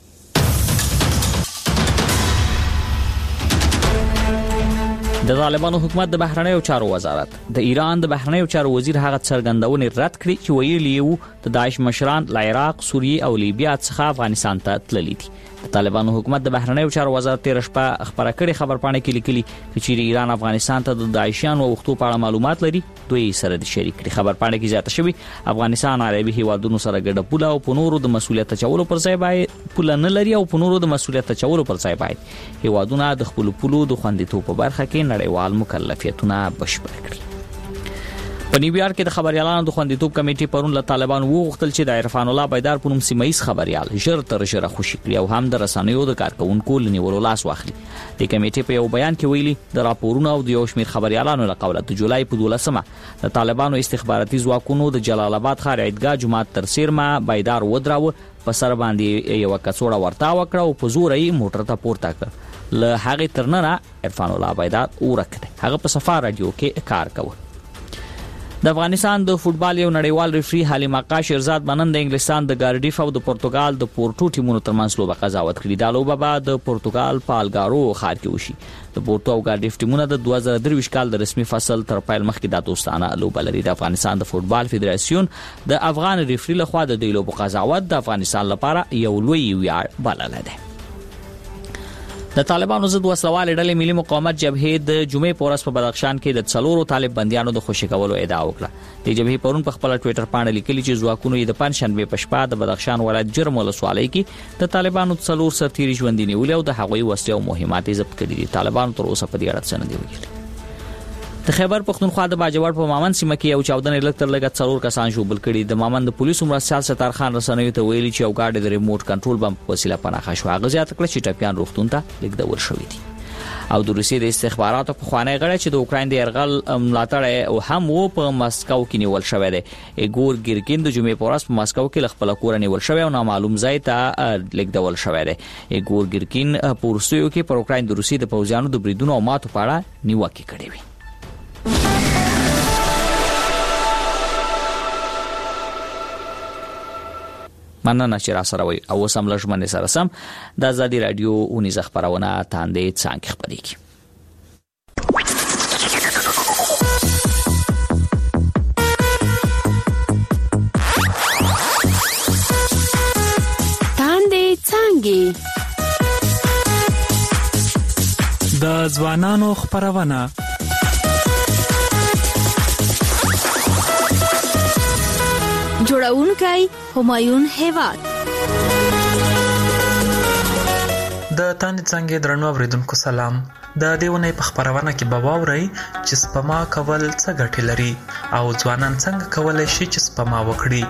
د طالبانو حکومت د بهرنیو چارو وزارت د ایران د بهرنیو چارو وزیر هغه څرګندونه رد کړې چې ویلي یو د داعش مشران له عراق، سوریه او لیبیا څخه افغانستان ته تللي دي. د طالبانو حکومت د بهرنیو چارو وزارت تیر شپه خبره کړې خبرپاڼه کې لیکلي چې ایران افغانستان ته د داعشیانو وختو په اړه معلومات لري، دوی سره د شریک کړي. خبرپاڼه کې زیاته شوی افغانستان عربي هیوادونو سره ګډه پوله او په نورو د مسولیت چولو پر ځای باید پوله نه لري او په نورو د مسولیت چولو پر ځای باید هیوادونه د خپل پولو د خوندیتوب په برخه کې نړیوال مکلفیتونه بشپړ کړي. په نیویارک کې د خبريالانو د خوندیتوب کمیټې پرون له طالبانو وغوښتل چې د عرفان الله بيدار په نوم سیمایي خبريال ژر تر ژره خوشي کړي او هم د رسنیو د کارکونکو لنیولو لاس واخلي. د کمیټې په یو بیان کې ویلي د راپورونو او د یو شمېر خبريالانو له قوله د جولای په دولسمه د طالبانو استخباراتي ځواکونو د جلال آباد ښار عیدګاه جماعت تر سیرما بيدار ودراوه، په سر باندې یو کڅوړه ورتا وکړه او په زور یې موټر ته پورته کړ. له هغه ترنه عرفان الله بيدار ورکړ. هغه په صفا رادیو کې کار کوي. د افغانستان د فوتبال یو نړیوال ریفری حلیم آقا شیرزاد منن د انګلستان د ګارډیف او د پرتګال د پورټو ټیمونو ترمنځ لوبه قضاوت کړې. دا لوبه به د پرتګال په الګارو ښار کې وشي. د پورټو او ګارډیف ټیمونه د دوه زره درویشت کال د رسمي فصل تر پیل مخکې د دوستانه لوبه لري. د افغانستان د فوتبال فدراسیون د افغان ریفری لخوا د دې لوبو قضاوت د افغانستان لپاره یو لوی ویاړ بلل دی. د طالبانو ضد وسلوالې ډلې ملي مقاومت جبهې د جمعې په ورځ په بدخشان کې د څلورو طالب بنديانو د خوشي کولو ادعا وکړه. د جبهې پرون په خپل ټوئیټر باندې لیکلي چې ځواکونو یې د پنځشنبه په شپه د بدخشان ولایت جرم ولسوالۍ کې د طالبانو څلور سرتیري ژوندي نیولې او د هغوی وسلې او مهمات یې ضبط کړي دي. طالبانو تر اوسه په دې اړه څه نه دي ویلي. د خیبر پختونخوا د باجوړ په مامن سیمه کې یو چاودنې لږ تر لږه څلور کسان ژوبل کړي. د مامن د پولیسو مرستیال ستار خان رسنیو ته ویلي چې یو ګاډی د ریموټ کنټرول بم په وسیله پناهه شو. هغه زیاته کړه چې ټپیان روغتون ته لیږدول شوي دي. او د روسیې د استخباراتو په خوانی غړی چې د اوکراین د يرغل ملاتړ او هم و په مسکو کې نیول شوی دی. ایګور ګیرکین د جمعې په ورځ په مسکو کې خپل کور نیول شوی او نامعلوم ځای ته لیږدول شوی دی. ایګور ګیرکین په روسیې کې پر اوکراین د روسیې د پوځیانو د بریدونو او ماتو په اړه نیوکه کړې وي. مننه چې را سره وي او سم لږمنې سره سم د ازادي رادیو اونیزه خبرونه تاندې څنګه خبرېږي. تاندې څنګه د ځوانانو خبرونه جوړونکی همایون هیواد. د تاندې څنګه درنو اوریدونکو سلام. د دیونه په خبرونه کې به واورئ چې سپما کول څه ګټه لري او ځوانان څنګه کولای شي چې سپما وکړي.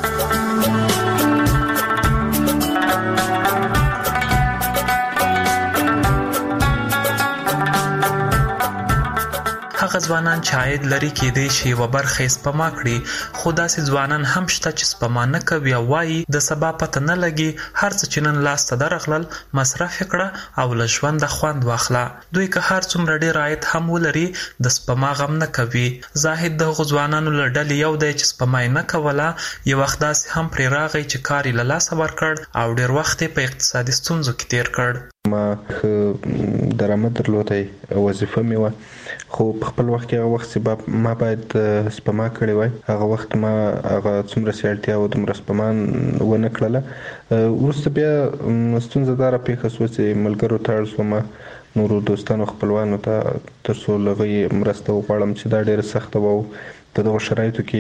هغه ځوانان چې عاید لري کېدای شي و برخه سپما کړي، خو داسې ځوانان هم شته چې سپما نه کوي او وایي د سبا پته نه لګي، هر څه چې نن لاس ته درغلل مصرف کړه او له ژونده خوند واخله. دوی که هر څومره ډېر عاید هم ولري د سپما غم نه کوي. زاهد د هغو ځوانانو له ډلې یو دی چې سپما یې نه کوله، یو وخت داسې هم پرې راغی چې کار یې له لاسه ورکړ او ډېر وخت یې په اقتصادي ستونزو کې تیر کړ. ما ښه درآمد درلودی، وظیفه مې وه، خو په خپل وخت کې هغه وخت چې ما باید سپما کړې وای، هغه وخت ما هغه څومره چې اړتیا وه دومره سپما ونه کړله. وروسته بیا ستونزه دا راپېښه شوه چې ملګرو ته اړ شوم، نورو دوستانو خپلوانو ته، تر څو له هغوی مرسته وغواړم چې دا ډېره سخته وه او په دغو شرایطو کې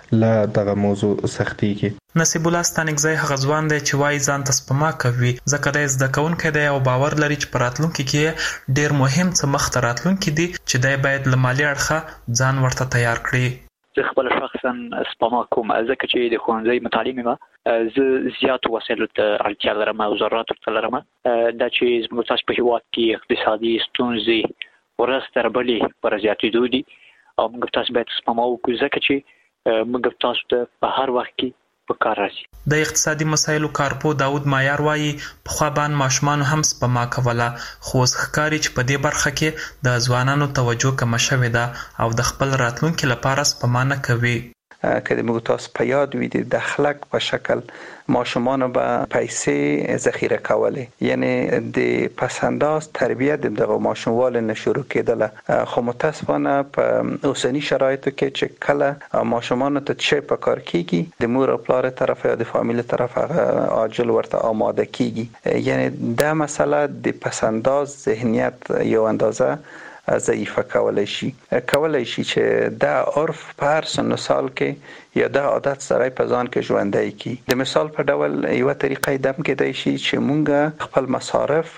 لا دغه موضوع سختيږي. نصیب الله ستانکزی هغه ځوان دی چې وایي ځان ته سپما کوي ځکه دی زده کوونکی دی او باور لري چې په راتلونکي کې ډېر مهم څه مخته راتلونکي دي چې دی باید له مالي اړخه ځان ورته تیار کړي. زه خپل شخصا سپما کوم ځکه چې د ښوونځي متعلم یم. زه زیاتو وسایلو ته اړتیا لرم او ضروراتو ته لرم. دا چې زموږ تاسو په هېواد کې اقتصادي ستونزې ورځ تر بلې پر زیاتېدو دي او موږ تاسو باید سپما وکړو ځکه چې موږ تاسو ته په هر وخت کې په کار راځي. د اقتصادي مسایلو کارپو داود مایار وایي پخوا باندې ماشومان هم سپما کوله خو اوس ښکاري چې په دې برخه کې د ځوانانو توجه کمه شوې ده او د خپل راتلونکي لپاره سپما نه کوي. که د موږ تاسو په یاد وي د دخلک په شکل ماشومان به پیسې ذخیره کولې، یعنی د پسنداز تربیت د دغه ماشوموال نه شروع کېدله. خو متاسفانه په اوسنی شرایطو کې چې کله ماشومان ته چې په کار کیږي د مور او پلار طرف یا د فامیل طرف هغه عاجل ورته آماده کیږي، یعنی دا مسله د پسنداز ذهنیت یو اندازه ضعیفه کولای شي کولای شي چې دا عرف په هر سن سال کې یا دا عادت سره په ځان کې ژوندی کی. د مثال په ډول یو طریقې دم کېدای شي چې مونږ خپل مصارف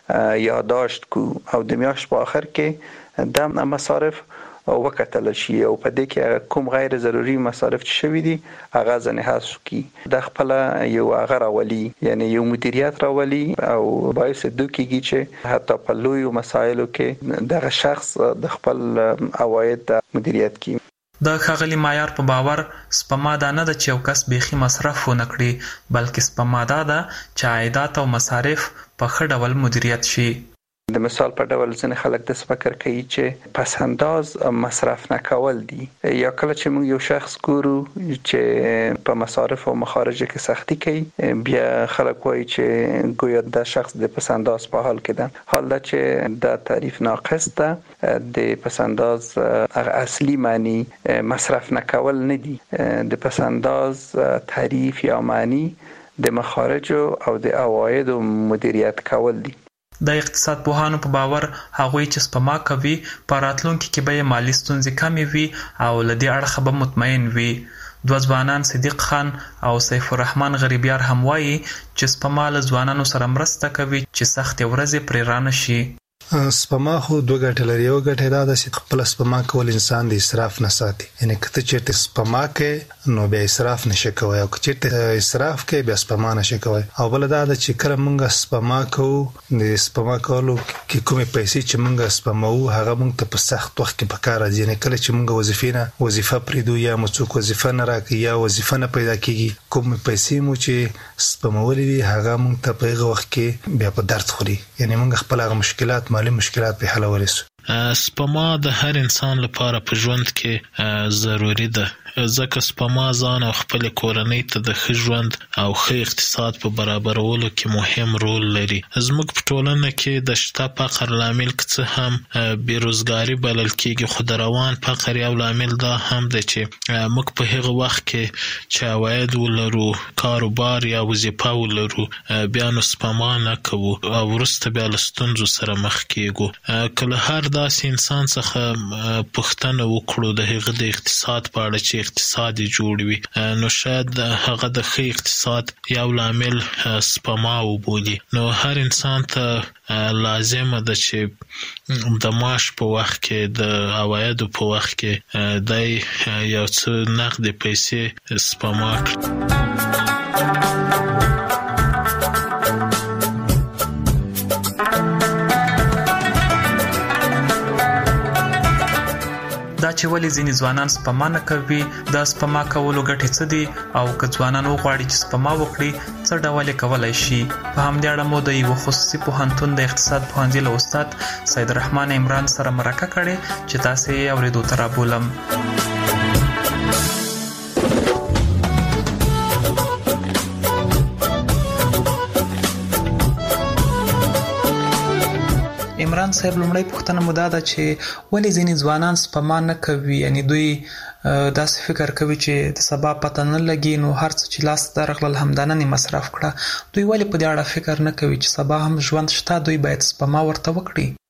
یادداشت کو او د میاشت په آخر کې د مصارف وکتل شي او په دې کې کوم غیر ضروري مصارف چې شوي دي هغه ځنه حذف کی. د خپل یو هغه راولي یعنی یو مدیریت راولي او باعث د کیږي چې حتی په لوی مسایلو کې دغه شخص د خپل عواید مدیریت کوي. د ښاغلي معیار په باور سپما دا نه ده چې یو کس بیخي مصرف ونه کړي بلکې سپما دا ده چې عایدات او مصارف په ښه ډول مدیریت شي. د مثال په ډول ځینې خلک د فکر کوي چې پس انداز مصرف نه کول دي، یا کله چې موږ یو شخص ګورو چې په مصارف او مخارج کې سختی کوي بیا خلک وایي چې ګویا د شخص د پس انداز په حال کې ده. حال دا چې د تعریف ناقص ده. د پس انداز اصلي معنی مصرف نه کول نه دي. د پس انداز تعریف یا معنی د مخارج او د عواید مدیریت کول دي. د اقتصاد پوهانو په باور هغوی چې سپما کوي په راتلونکي کې به یې مالي ستونزې کمې وي او له دې اړخه به مطمئن وي. دوه ځوانان صدیق خان او سیف الرحمن غریبیار هم وایي چې سپما له ځوانانو سره مرسته کوي چې سختې ورځې پرې رانه شي. سپما خو دوه ګټې لري. یو ګټه دا ده چې خپل سپما کول انسان د اسراف نه ساتي، یعنی کته چې سپما کوي نو بیا اسراف نشي کوي او چې اسراف کوي بیا سپما نشي کوي. او بل دا ده چې کله موږ سپما کوو د سپما کولو کې کومې پیسې چې موږ سپماو هغه موږ ته په سخت وخت کې پکار راځي، یعنی کله چې موږ وظیفه نه وظیفه پریدو یا موږ وظیفه نه راکې یا وظیفه نه پیدا کیږي کومې پیسې مو چې سپمولې وي هغه موږ ته په هغه وخت کې بیا په درد خوري، یعنی موږ خپل هغه مشکلات مالي مشکلات په حل ورسو. سپما د هر انسان لپاره په ژوند کې ضروری ده ځکه سپما ځان او خپل کورنۍ ته د ښه ژوند او ښه اقتصاد په برابرولو کې مهم رول لري. زموږ په ټولنه کې د شته فقر لامل که څه هم بیروزګاري بلل کېږي خو د روان فقر یو لامل دا هم ده چې موږ په هغه وخت کې چې عواید ولرو کاروبار یا وظیفه ولرو بیا نو سپما نه کوو او وروسته بیا له ستونزو سره مخ کېږو. که له هر داسې انسان څخه پوښتنه وکړو د هغه د اقتصاد په اړه چې اقتصاد جوړ وي نو شاید هغه د ښه اقتصاد یو لامل سپما وبولي. نو هر انسان ته لازمه ده چې د معاش په وخت کې د عوایدو په وخت کې د یو څه نقدې پیسې سپما کړي. دا چې ولې ځینې ځوانان سپما نه کوي د سپما کولو ګټې څه دي او که ځوانان وغواړي چې سپما وکړي څه ډول یې کولی شي. په همدې اړه مو د یوه خصوصي پوهنتون د اقتصاد پوهنځي له استاد سید الرحمن عمران سره مرکه کړې چې تاسې یې اورېدو ته رابولم. عمران صاحب لومړی پوښتنه مو دا ده چې ولې ځینې ځوانان سپما نه کوي، یعنی دوی داسې فکر کوي چې د سبا پته نه لګي نو هر څه چې لاس ته درغلل همدا نن یې مصرف کړه. دوی ولې په دې اړه فکر نه کوي چې سبا هم ژوند شته دوی باید سپما ورته وکړي؟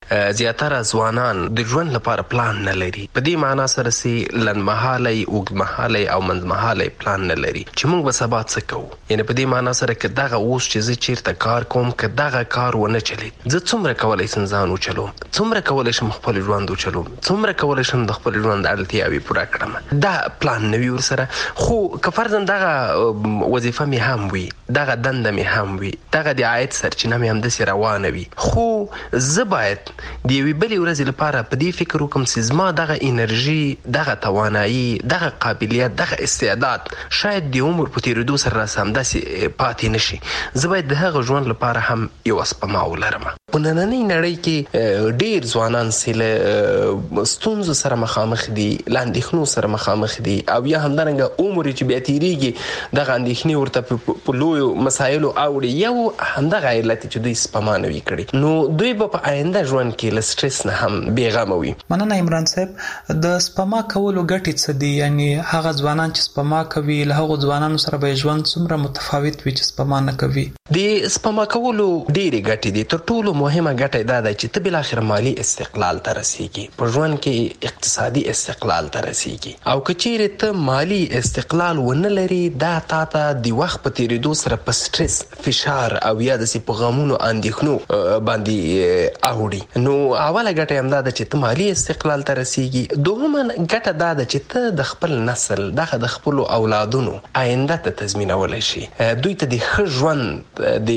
زیاتره ځوانان د ژوند لپاره پلان نه لري. په دې معنا سره چې لنډمهالی، اوږدمهالی او منځمهالی پلان نه لري چې موږ به سبا څه کوو. یعنې په دې معنا سره که دغه اوس چې زه چیرته کار کوم، که دغه کار ونه چلید، زه څومره کولی شم ځان وچلوم، څومره کولی شم خپل ژوند وچلوم، څومره کولی شم د خپل ژوند اړتیاوې پوره کړم. دا پلان نه وي ورسره. خو که فرضاً دغه وظیفه مې هم وي، دغه دنده مې هم وي، دغه د عاید سرچینه مې همداسې روانه وي، خو زه باید د یوې بلې ورځې لپاره په دې فکر وکړم چې زما دغه انرژي، دغه توانایي، دغه قابلیت، دغه استعداد شاید د عمر په تېرېدو سره راسه همداسې پاتې نه شي. زه باید د هغه ژوند لپاره هم یوه سپما ولرم. په نننۍ نړۍ کې ډېر ځوانان چې له ستونزو سره مخامخ دي، له اندېښنو سره مخامخ دي، او یا همدارنګه عمر چې بیا تېرېږي دغه اندېښنې ورته په لویو مسایلو اوړي. یو همدغه علت چې دوی سپما نه وي کړې، نو دوی به په آینده ژوند کې له سټرس نه هم بېغمه وي. مننه عمران صاحب. د سپما کولو ګټې څه دي؟ یعنې هغه ځوانان چې سپما کوي له هغو ځوانانو سره به ژوند څومره متفاوت وي چې سپما نه کوي؟ د سپما کولو ډېرې ګټې دي. تر ټولو مهمه ګټه دا ده چې ته بالاخره مالي استقلال ته رسېږي، په ژوند کې اقتصادي استقلال ته رسېږي. او که چیرې ته مالي استقلال ونه لري، دا تا ته د وخت په تېرېدو سره په سټرس، فشار او یا داسې په غمونو اندېښنو باندې اوړي. نو اوله ګټه همدا ده چې ته مالي استقلال ته رسېږي. دوهمه ګټه دا ده چې ته د خپل نسل، دغه د خپلو اولادونو آینده ته تضمینولی شي، دوی ته د ښه ژوند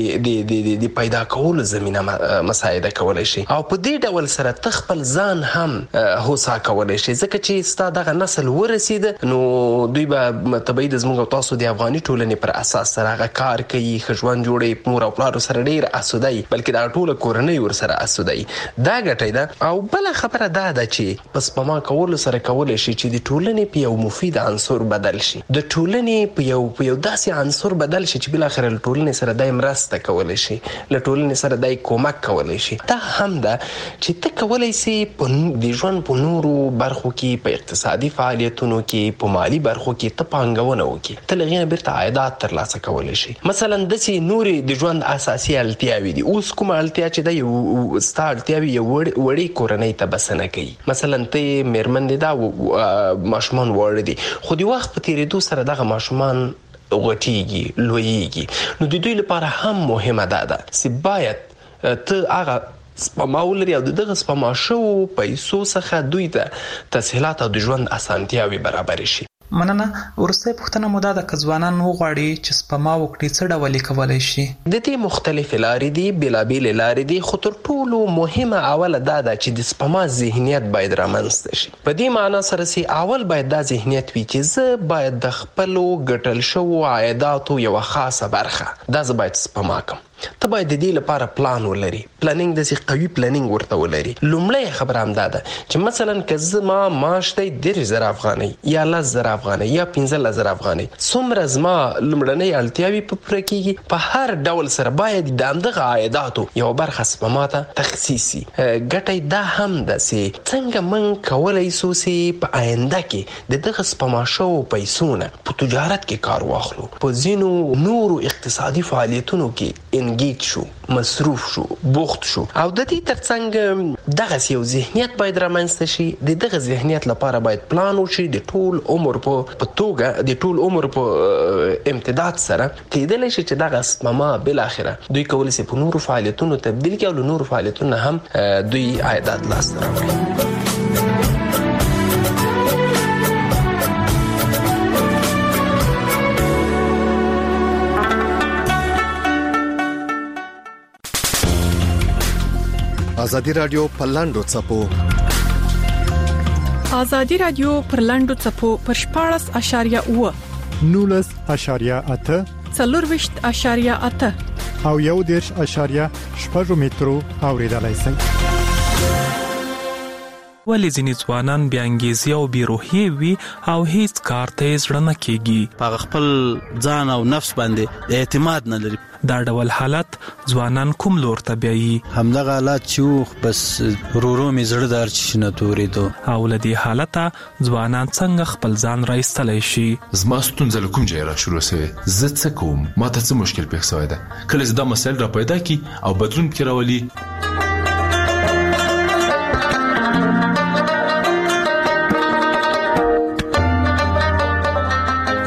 د پیدا کولو زمینه مساعده کولی شي. او په دې ډول سره ته خپل ځان هم هوسا کولی شي، ځکه چې ستا دغه نسل ورسېده نو دوی به طبیعي د زموږ او تاسو د افغاني ټولنې پر اساس سره هغه کار کوي، ښه ژوند جوړوي، مور او پلارو سره ډېر اسوده وي، بلکې دا ټوله کورنۍ ورسره اسوده وي. دا ګټه ده. او بله خبره دا ده چې په سپما کولو سره کولی شي چې د ټولنې په یو مفید عنصر بدل شي، د ټولنې په یو په یو داسې عنصر بدل شي چې بالاخره له ټولنې سره دای مرسته کولی شي، له ټولنې سره دای کومک کولی شي. دا هم ده چې ته کولی شي د ژوند په نورو برخو کې، په اقتصادي فعالیتونو کې، په مالي برخو کې ته پانګونه وکړي، ته له هغې نه بیرته عایدات ترلاسه کولی شي. مثلا داسې نورې د ژوند اساسي اړتیاوې دي. اوس کومه اړتیا چې ده یو ستا اړتیاوې یو وړې کورنۍ ته بسنه کوي. مثلا ته یې مېرمن دې دا ماشومان واړه دي، خو د وخت په تېرېدو سره دغه ماشومان غټیږي، لویږي. نو د دوی لپاره هم مهمه ده ده چې باید ته هغه سپما ولري او د دغه سپما شوو پیسو څخه دوی ته تسهیلات او د ژوند اسانتیاوې برابرې شي. مننه. وروستۍ پوښتنه مو دا ده که ځوانان وغواړي چې سپما وکړي څه ډول یې کولی شي؟ د دې مختلفې لارې دي، بېلابېلې لارې دي، خو تر ټولو مهمه اوله دا ده چې د سپما ذهنیت باید رامنځته شي. په دې معنا سره چې اول باید دا ذهنیت وي چې زه باید د خپلو ګټل شوو عایداتو یوه خاصه برخه دا زه باید سپما کړم. ته باید د دې لپاره پلان ولري، پلانینګ داسې قوي پلانینګ ورته ولري. لومړی خبره همدا ده چې مثلا که زما معاش دی دېرش زره افغانۍ یا لس زره افغانۍ یا پنځلس زره افغانۍ، څومره زما لومړنۍ اړتیاوې په پوره کېږي، په هر ډول سره باید د همدغه عایداتو یوه برخه سپما ته تخصیص شي. ګټه دا هم ده چې څنګه موږ کولی شو چې په آینده کې د دغه سپما شوو پیسو نه په تجارت کې کار واخلو، په ځینو نورو اقتصادي فعالیتونو کې انګیج شو، مصروف شو، بوخت شو. او د دې ترڅنګ دغه یو ذهنیت باید رامنځته شي. د دغه ذهنیت لپاره باید پلان وشي د ټول عمر په توګه، د ټول عمر په امتداد سره کېدلی شي چې دغه سپما بالاخره دوی کولی شي په نورو فعالیتونو تبدیل کړي او له نورو فعالیتونو هم دوی عایدات لاسته راوړي. ازادي رادیو په لاندو چپو ازادي رادیو پر لاندو چپو پر شپاړس اشاریه اوه نولس اشاریه اته څلورويشت اشاریه اته او یو دیرش اشاریه شپږ مترو اوریدلای شئ. ولې ځینې ځوانان بې انګیزې او بې روحیې وي او هیڅ کار ته یې زړه نه کېږي، په خپل ځان او نفس باندې اعتماد نه لري. دا ډول حالت ځوانان کوم لور ته بیایي؟ همدغه حالت چې بس ورو مې زړه د هر څه نه تورېدو. او له دې حالته ځوانان څنګه خپل ځان راایستلی شي؟ زما ستونزه له کوم ځایه راشروع سوې، زه څه کوم، ما ته څه مشکل پېښ سوی ده. کله چې دا مسایل را پیدا کړي او بدلون پکې راولي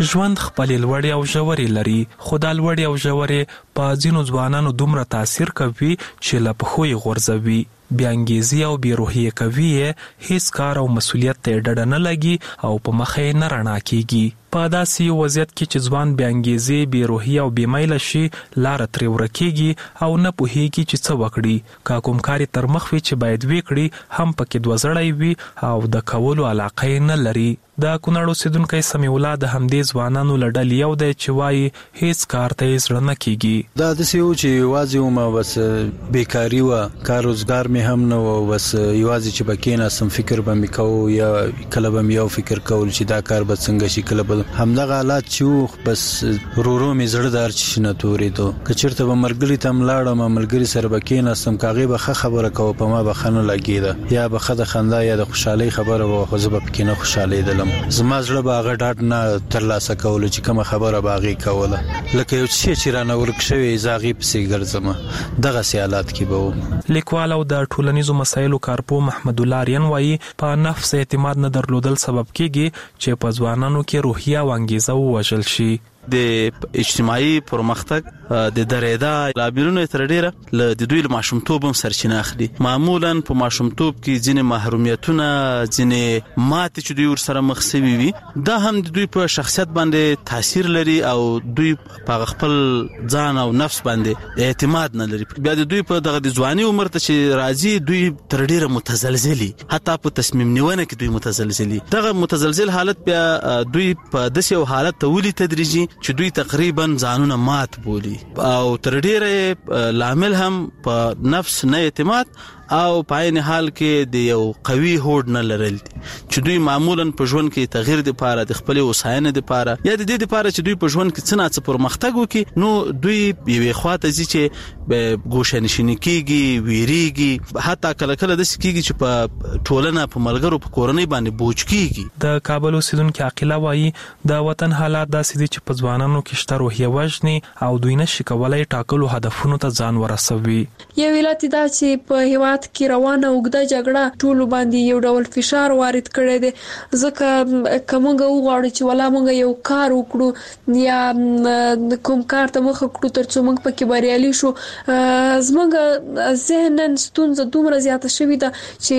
ژوند خپل لوړې او ژورې لري، خو دا لوړې او ژورې په ځینو ځوانانو دومره تاثیر کوي چې له پښو یې غورځوي، بې انګیزي او بې روحیې کوي، هیڅ کار او مسؤلیت ته یې ډډه نه لګي او په مخه یې نه رڼا کیږي. په داسې یو وضعیت کې چې ځوان بې انګیزې، بې روحیې او بې میله شي، لاره ترې ورکېږي او نه پوهېږي چې څه وکړي. که کوم کار یې تر مخ وي چې باید ویې کړي، هم پکې دوه زړی وي او د کولو علاقه یې نه لري. د کونړ اوسېدونکی سمیع الله د همدې ځوانانو له ډلې یو دی چې وایي هیڅ کار ته یې زړه نه کېږي. دا داسې و چې یوازې وم، بس بیکاري وه، کار روزګار مې هم نه و، بس یوازې چې به کېناستم فکر به مې کوو، یا کله به مې یو فکر کول چې دا کار به څنګه شي، کله به همدغه حالات چې و، بس ورو ورو مې زړه د هر څه شي نه تورېدو. که چېرته به ملګري ته هم لاړم، ملګري سره به کېناستم، که هغې به ښه خبره کوه په ما به ښه نه لګېده، یا به ښه د خندا یا د خوشحالۍ خبره به وه، خو زه به پکې نه خوشحالېدلم. زما زړه به هغه ډاډ نه ترلاسه کولو چې کومه خبره به هغې کوله، لکه یو شی چې رانه ورک شوی زه هغې پسې ګرځم. دغسې حالات کې به وم. لیکوال او د ټولنیزو مسایلو کارپوه محمد الله آریان وایي په نفس اعتماد نه درلودل سبب کېږي چې په ځوانانو کې روحیه او انګیزه ووژل شي. د اجتماعي پرمختګ د درېدا لاملونه تر ډیره له د دوی له ماشومتوب هم سرچینه اخلي. معمولا په ماشومتوب کې ځینې محرومیتونه، ځینې ماتې چې دوی ورسره مخ شوي وي، دا هم د دوی په شخصیت باندې تاثیر لري او دوی په خپل ځان او نفس باندې اعتماد نه لري. بیا د دوی په دغه د ځواني عمر ته چې راځي، دوی تر ډیره متزلزلي، حتی په تصمیم نیونه کې دوی متزلزلي. دغه متزلزل حالت بیا دوی په داسې یو حالت ته ولي تدریجي چې دوی تقریبا ځانونه مات بولي او تر ډیره لامل هم په نفس نه اعتماد او په عین حال کې د یو قوي هوډ نه لرل چې دوی معمولا په ژوند کې تغییر د پاره، د خپل وساینه د پاره، یا د دې د پاره چې دوی په ژوند کې څه نه څه پرمختګ وکړي، نو دوی یوې خواته ځي چې به ګوښه‌نشیني کېږي، ویریږي، حتی کله کله داسې کېږي چې په ټولنه، په ملګرو، په کورنۍ باندې بوج کېږي. د کابل اوسېدونکي عاقله وایي د وطن حالات داسې دي چې په ځوانانو کې شته روحیه وژني او دوی نشي کولی ټاکلو هدفونو ته ځان ورسوي. یو علت دا چې په هیواد کې روانه اوږده جګړه ټولو باندې یو ډول فشار وارد کړی دی، ځکه که موږ وغواړو چې ولا موږ یو کار وکړو یا کوم کار ته مخه کړو تر څو موږ پکې بریالي شو، زموږ ذهناً ستونزه دومره زیاته شوې ده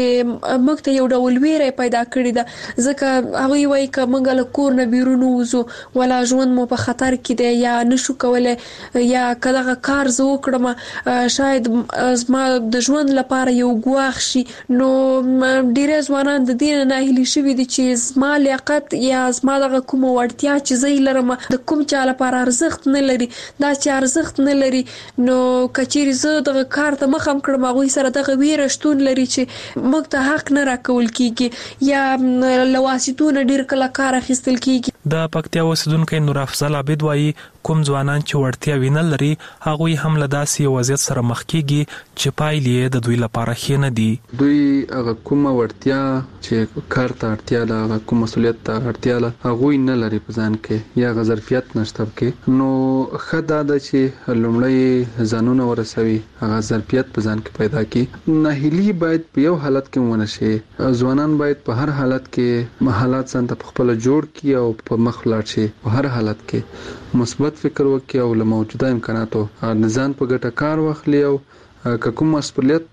چې موږ ته یو ډول ویره پیدا کړې ده، ځکه هغوی وایي که موږ له کور نه بیرون ووځو ولا ژوند مو په خطر کې دی، یا نشو کولی، یا که دغه کار زه وکړم شاید زما د ژوند لپاره یو ګواښ شي. نو ډېری ځوانان د دې نه ناهیلي شوي دي چې زما لیاقت یا زما دغه کومه وړتیا چې زه یې لرم د کوم چا لپاره ارزښت نه لري. دا چې ارزښت نه لري، نو که چیرې زه دغه کار ته مخه هم کړم، هغوی سره دغه ویره شتون لري چې موږ ته حق نه راکول کېږي، یا له واسطو نه ډېر کله کار اخیستل کېږي. د پکتیا اوسېدونکی نور افضل عابد وایي کوم ځوانان چې وړتیا وینه لري، هغوی هم له داسې یو وضعیت سره مخ کېږي چې پایلې یې د دوی لپاره ښې نه دي. دوی هغه کومه وړتیا چې کار ته اړتیا ده، هغه کوم مسؤلیت ته اړتیا ده، هغوی نه لري په ځان کې، یا هغه ظرفیت نشته پکې. نو ښه دا ده چې لومړی ځانونه ورسوي، هغه ظرفیت په ځان کې پیدا کړي. ناهیلي باید په یو حالت کې ونه شي. ځوانان باید په هر حالت کې حالات ځان ته په خپله جوړ کړي او په مخ ولاړ شي. په هر حالت کې مثبت فکر وکړي او له موجوده امکاناتو د ځان په ګټه کار واخلي، او که کوم مسؤلیت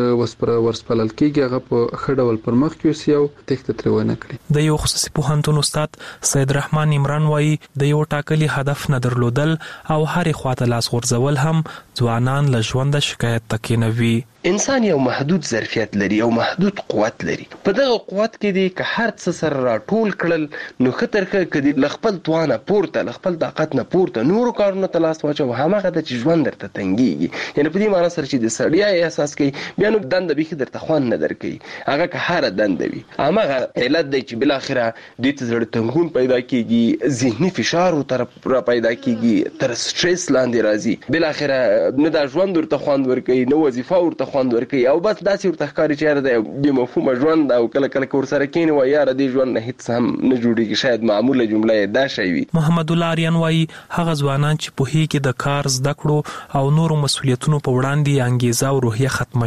ورسپارل کېږي هغه په ښه ډول پر مخ یوسي او تېښته ترې ونه کړي. د یو خصوصي پوهنتون استاد سید رحمان عمران وایي د یو ټاکلي هدف نه درلودل او هرې خواته لاس غورځول هم ځوانان له ژونده شکایت ته کېنوي. انسان یو محدود ظرفیت لري، یو محدود قوت لري. په دغه قوت کې دی که هر څه سره راټول کړل، نو ښه تر ښه که دی له خپل توانه پورته، له خپل طاقت نه پورته نورو کارونو ته لاس واچوه، هماغه ده چې ژوند درته تنګېږي. یعنې په دې معنی سره چې د ستړیا احساس کوي، بیا نو دنده بیخي درته خوند نه درکوي، هغه که هره دنده وي. هماغه علت دی چې بالاخره دوی ته زړه تنګون پیدا کېږي، ذهني فشار ورته را پیدا کېږي، تر سټرس لاندې راځي. بالاخره نه دا ژوند ورته خوند ورکوي، نه وظیفه ورته خوند ورکوي، او بس داسې ورته ښکاري چې یاره د یو بې مفهومه ژوند، او کله کله که ورسره کېني وایي یاره دې ژوند نه هېڅ هم نه جوړېږي. شاید معموله جمله یې دا شی وي. محمد الله آریان وایي هغه ځوانان چې پوهېږي د کار، زده کړو او نورو مسؤلیتونو په وړاندې انګیزه او روحیه ختمه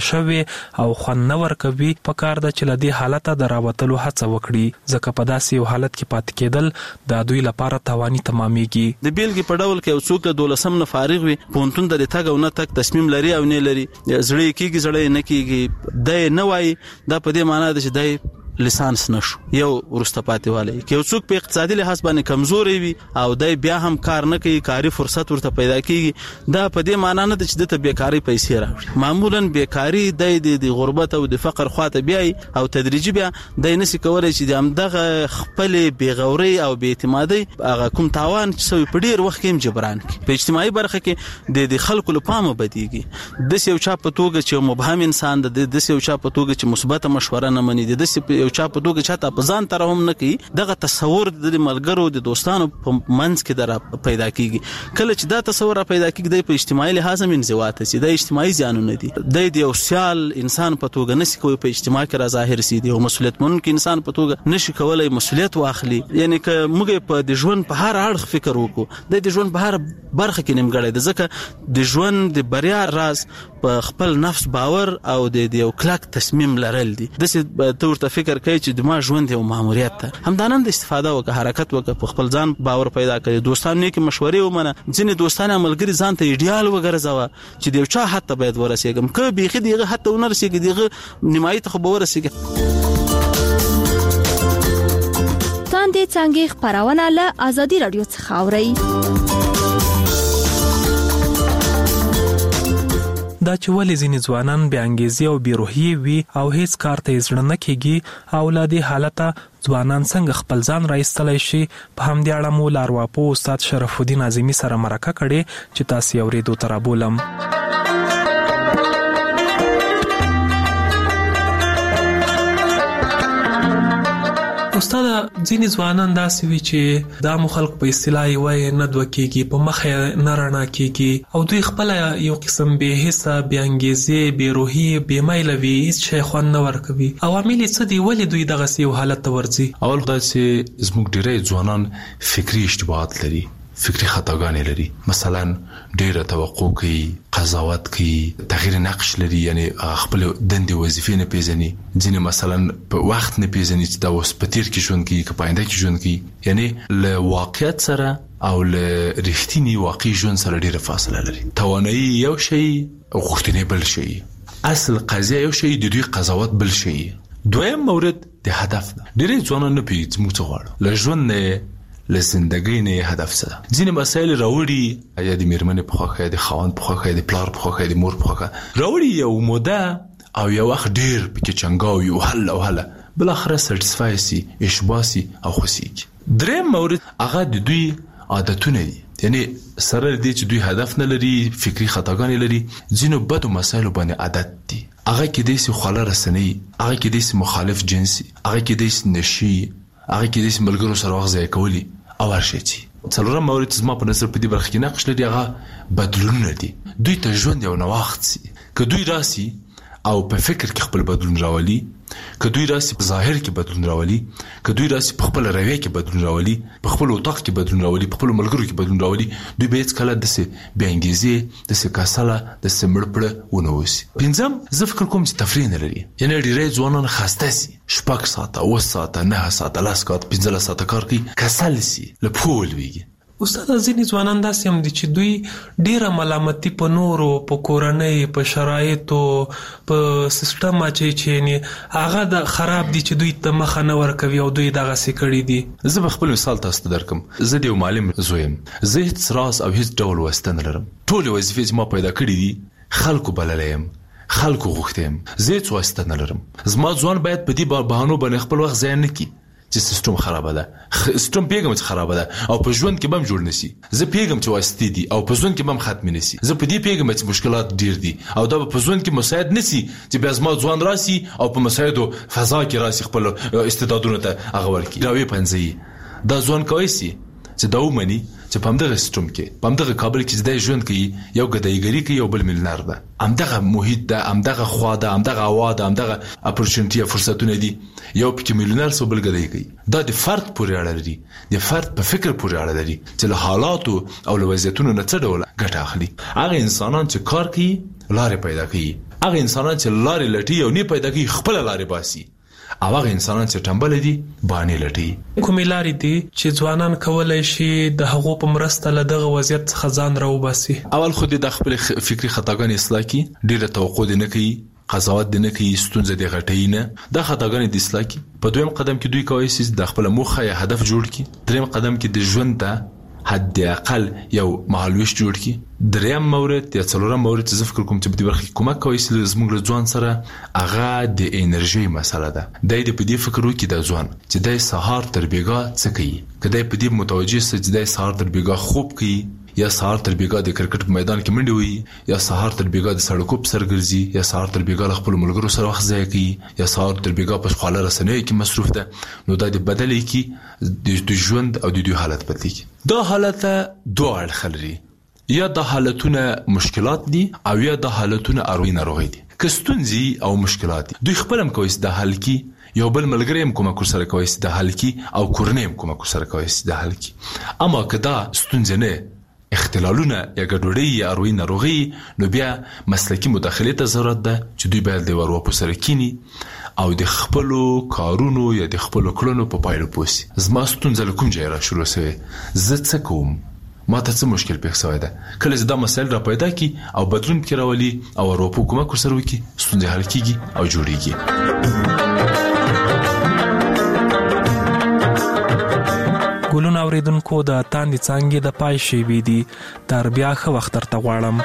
شوی او خوند نه ورکوي په کار ده چې له دې حالته د راوتلو هڅه وکړي ځکه په داسې یو حالت کې پاتې کېدل د دوی لپاره تاواني تمامېږي. د بیلګې په ډول کې یو څوک د دولسم نه فارغ وي پوهنتون ته د تګ او نه تګ تصمیم لري او نه لري زړه یې کېږي زړه یې نه کېږي دی نه وایي دا په دې معنا ده چې دی لیسانس نشو یو ورسته پاتې والی که یو څوک په اقتصادي لحاظ باندې کمزوري وي او دی بیا هم کار نه کوي کاري فرصت ورته پیدا کېږي دا په دې معنا نه ده چې دته بیکاري پیسې راوړي. معمولا بیکاري دی د غربت او د فقر خواته بیایي او تدریجي بیا دی نشي کولی چې د همدغه خپلې بېغورۍ او بېاعتمادۍ هغه کوم تاوان چې سوی په ډېر وخت کې هم جبران کړي. په اجتماعي برخه کې د خلکو له پامه بدېږي داسې یو چا په توګه چې مبهم انسان ده داسې یو چا په توګه چې مثبته مشوره نه مني داسې یو چا په توګه چاته په ځان تر هم نه کوي دغه تصور د ملګرو د دوستانو په منځ کې در پیدا کیږي. کله چې دا تصور پیدا کیږي د په اجتماعي لحاظ هم انزواته سي د اجتماعي زیانونه دي د یو سیال انسان په توګه نشي کوي په اجتماع کې را ظاهر سي دی او مسؤلیت منونکي انسان په توګه نشي کولای مسؤلیت واخلي. یعنی که موږ په د ژوند په هر اړخ فکر وکړو د ژوند په هر برخه کې نیمګړی ده ځکه د ژوند د بریا راز په خپل نفس باور او د یو کلک تصمیم لرل دي. داسې ته ورته فکر کوي چې د ما ژوند یو ماموریت ده همدانه د استفاده وکړه حرکت وکړه په خپل ځان باور پیدا کړي دوستانو نیکې مشورې ومنه ځینې دوستان ملګري ځان ته ایډیال وګرځوه چې د یو چا حد ته باید ورسېږم که بیخي دغه حد ته ونه رسېږي دغه نیمایي ته خو به ورسېږي. تاندې څانګې خپرونه له ازادي راډیو څخه اورئ. دا چې ولې ځینې ځوانان بې انګیزې او بې روحیې وي او هیڅ کار ته یې زړه نه کېږي او له دې حالته ځوانان څنګه خپل ځان راایستلی شي په همدې اړه مو له ارواپوه استاد شرف الدین اعظمي سره مرکه کړې چې تاسې یې اورېدو ته رابولم. استاد ځینې ځوانان داسې وي چې دا مو خلک په اصطلاح یې وایي نه دوه کېږي په مخ یې نه رڼا کېږي او دوی خپله یو قسم بې حسه بې انګیزې بې روحي بې میله وي هېڅ شی خوند نه ورکوي. عوامل یې څه دي ولې دوی دغسې یو حالت ته ورځي؟ اول خدای چې زموږ ډېری ځوانان فکري اشتباهات لري فکري خطاګانې لري مثلا ډېره توقع کوي قضاوت کوي تغییر نقش لري یعنی خپل دندې وظیفې نه پیژني ځینې مثلا په وخت نه پیژني چې دا اوس په تیر کې ژوند کوي که په آینده کې ژوند کوي یعنی له واقعیت سره او له رښتیني واقعي ژوند سره ډېره فاصله لري. توانایي یو شی او غوښتنې بل شی اصل قضیه یو شی د دوی قضاوت بل شی. دویم مورد د هدف ده ډېری ځوانان نه پوهېږي موږ څه غواړو له ژوند نه له زندګۍ نه هدف څه ده. ځینې مسایل راوړي یا د میرمنې په خوښه یا د خاوند په خوښه یا د پلار په خوښه یا د مور په خوښه راوړي یو موده او یو وخت ډېر پکې چنګاوي او هله او هله بالاخره سټسفای سي اشباه سي او خوښیږي. دریم مورد هغه د دوی عادتونه دي یعنی سره دې چې دوی هدف نه لري فکري خطاګانې لري ځینو بدو مسایلو باندې عادت دي هغه کې دې خواله رسنۍ هغه کې دې مخالف جنسي هغه کې دې نشي هغه کې دې ملګرو سره وخت ضایع کولی او هرشي. څلورم مورد زما په نظر په دې برخه کې نقش لري هغه بدلونونه دي. دوی ته ژوند یو نوښت سي که دوی راسي او په فکر کې خپل بدلون راولي که دوی راسي په ظاهر کې بدلون راولي که دوی راسي په خپل رویه کې بدلون راولي په خپل اتاق کې بدلون راولي په خپل ملګرو کې بدلون راولي دوی به هیڅ کله داسې بې انګیزې داسې کاسله داسې مړ پړه ونه اوسي. پنځم زه فکر کوم چې تفریح نه لري یعنی ډېری ځوانان خسته سي شپږ ساعته اوه ساعته نهه ساعته لس ساعته پنځلس ساعته کار کوي کسل سي له پښو ولوېږي. استاد ځینې ځوانان داسې هم دي چې دوی ډېره ملامتي په نورو په کورنۍ په شرایطو په سیستم اچوي چې یعنې هغه د خراب دي چې دوی ته مخه نه ورکوي او دوی دغسې کړي دي. زه به خپل مثال تاسو ته درکم. زه د یو معلم زوی یم زه هېڅ راز او هېڅ ډول واسطه نه لرم ټولې وظیفې چې ما پیدا کړي دي خلکو بللی یم خلکو غوښتی یم زه هېڅ واسطه نه لرم. زما ځوان باید په دې بهانو باندې خپل وخت ضایع نه کړي چې سیستم خرابه ده سیستم پیغام چې خرابه ده او په ژوند کې به هم جوړ نشي. زه پیغام چې واسطې دي او په ژوند کې به هم ختم نشي. زه په دې پیغام چې مشکلات ډیر دي او دا په ژوند کې مساعد نشي چې بیا زما ځوان راسي او په مساعدو فضا کې راسي خپل استعدادونه ته هغه ورکړي راوي پنځي دا ځوان کوي چې دا ومني چې په همدغه سیستم کې په همدغه کابل کې چې دی ژوند کوي یو ګدایګري کوي یو بل میلیونر ده همدغه محیط ده همدغه خوا ده همدغه هوا ده همدغه اپورچونټي فرصتونه دي یو پکې میلیونر سو بل ګدای کوي. دا د فرد پورې اړه لري د فرد په فکر پورې اړه لري چې له حالاتو او له وضعیتونو نه څه ډول ګټه اخلي. هغه انسانان چې کار کوي لارې پیدا کوي هغه انسانان چې لارې لټي او نه پیدا کوي خپل لارې باسي، او هغه انسانان چې ټمبل دي باندې لټي. کومې لارې دي چې ځوانان کولای شي د هغو په مرسته له دغه وضعیت څخه ځان راوباسي؟ اول خو د خپل فکری خطاګانې اصلاح کی، ډیره توقع دي نه کوي، قضاوت دي نه کوي، ستونزې دي غټي نه، د خطاګانې د اصلاح کی. په دویم قدم کې دوی کوي چې د خپل موخه یا هدف جوړ کی. دریم قدم کې د ژوند ته حد اقل یو مهالويش جوړ کی. دریم مورد یا څلورم مورد چې فکر کوم چې په دې برخه کې کومک کوي چې زموږ ځوان سره هغه د انرژي مسله ده. د دې په دې فکر وکړي د ځوان چې د سهار تر بیګا څه کوي، کله په دې متوجه سي چې د سهار تر بیګا خوب کوي، یا سهار تر بیګا د کرکټ په میدان کې منډه وي، یا سهار تر بیګا د سړکو په سر ګرځي، یا سهار تر بیګا خپل ملګرو سره وخت ضایع کوي، یا سهار تر بیګا په خواله رسنۍ کې مصروف ده، نو دا د بدلې کې د ژوند او د دوی حالت بدلی کی. دا حالت دوه اړخ لري، یا د حالتونه مشکلات دي او یا د حالتونه اروي ناروغي دي. کستونزي او مشکلات دي دوی خپل هم کوي د حل کی، یو بل ملګری هم کومه کور سره کوي د حل کی، او کورنۍ هم کومه کور سره کوي د حل کی. اما کدا ستونزه نه اختلالونه یا ګډوډي یا اروي ناروغي، نو بیا مسلکی مداخله ته ضرورت ده چې دوی باید د ورو په سره کینی او د خپل کارونو یا د خپل کړنو په پایله پوسی. زما ستونزه کوم ځای را شروع شوه، زه څه کوم، ما ته څه مشکل پیښ شوی ده. کله چې دا مسایل را پیدا کی او بدلون کې راولي او ورو په کومه کور سره وکي، ستونزه حل کیږي او جوړیږي. ګلونه اوریدونکو د تاندې څانګې د پای شیبې دي، تر بیا ښه وخت درته غواړم.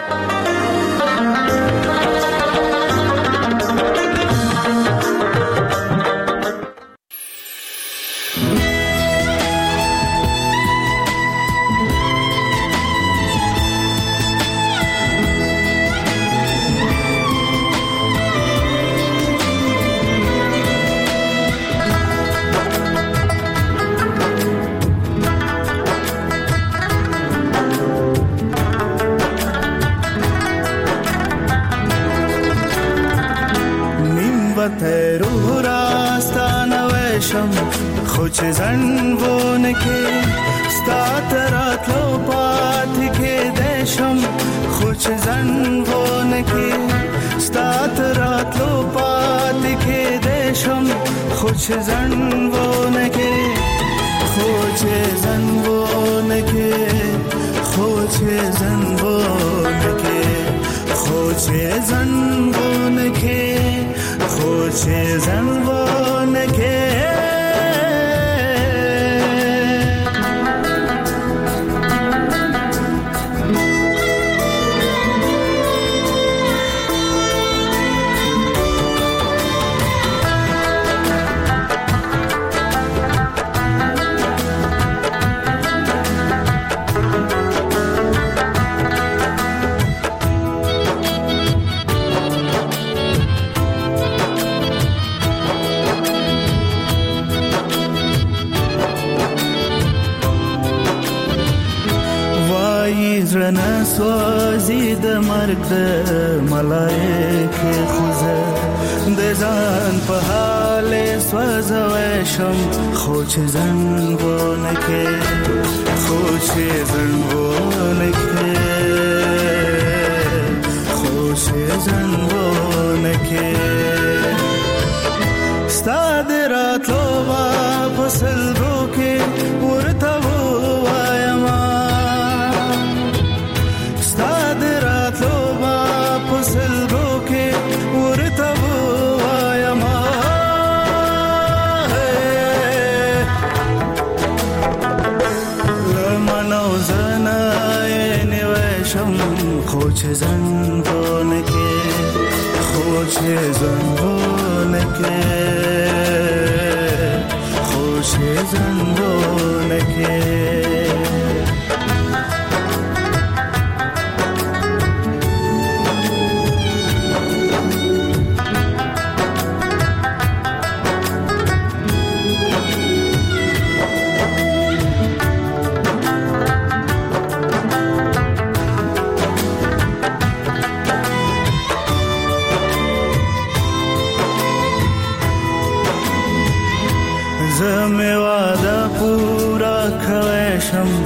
چې زنبون کې ستات راتلو پات کې دیشم، خو چې زنبون کې ستات راتلو پات کې دیشم، خو چې زنبون کې خو چې زنبون کې خو چې زنبون کې خو چې زنبون کې خو چې زنبون کې زړه سوځي د مرګ د ملایکې خوځه، د ځان په حال سوځوي شم، خو چې زنګونه کې خو چې زنګونه کې خو چې زنګونه کې ستا د راتلو په سلګو کې ورته وایم، خو چې زنګونه کې خو چې زنګونه کې خو چې زنګونه کې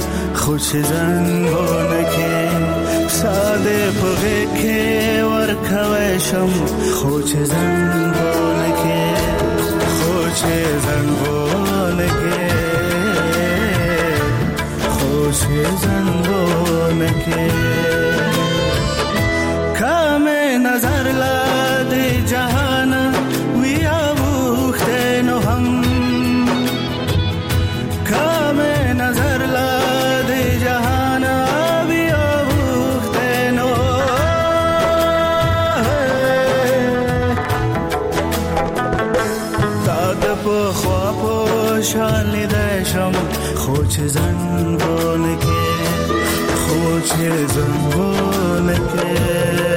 خو چې زنګونه کې ساده په کې ورکه کوشم خوش زنگونه که خوش زنگونه که خوش زنگونه که کام نظر لاد جهان ویا بوخته نو هم کام نظر لاد جهان ویا بوخته نو داد په خوا په شال دشم خوش زنگونه که خوش زنگونه که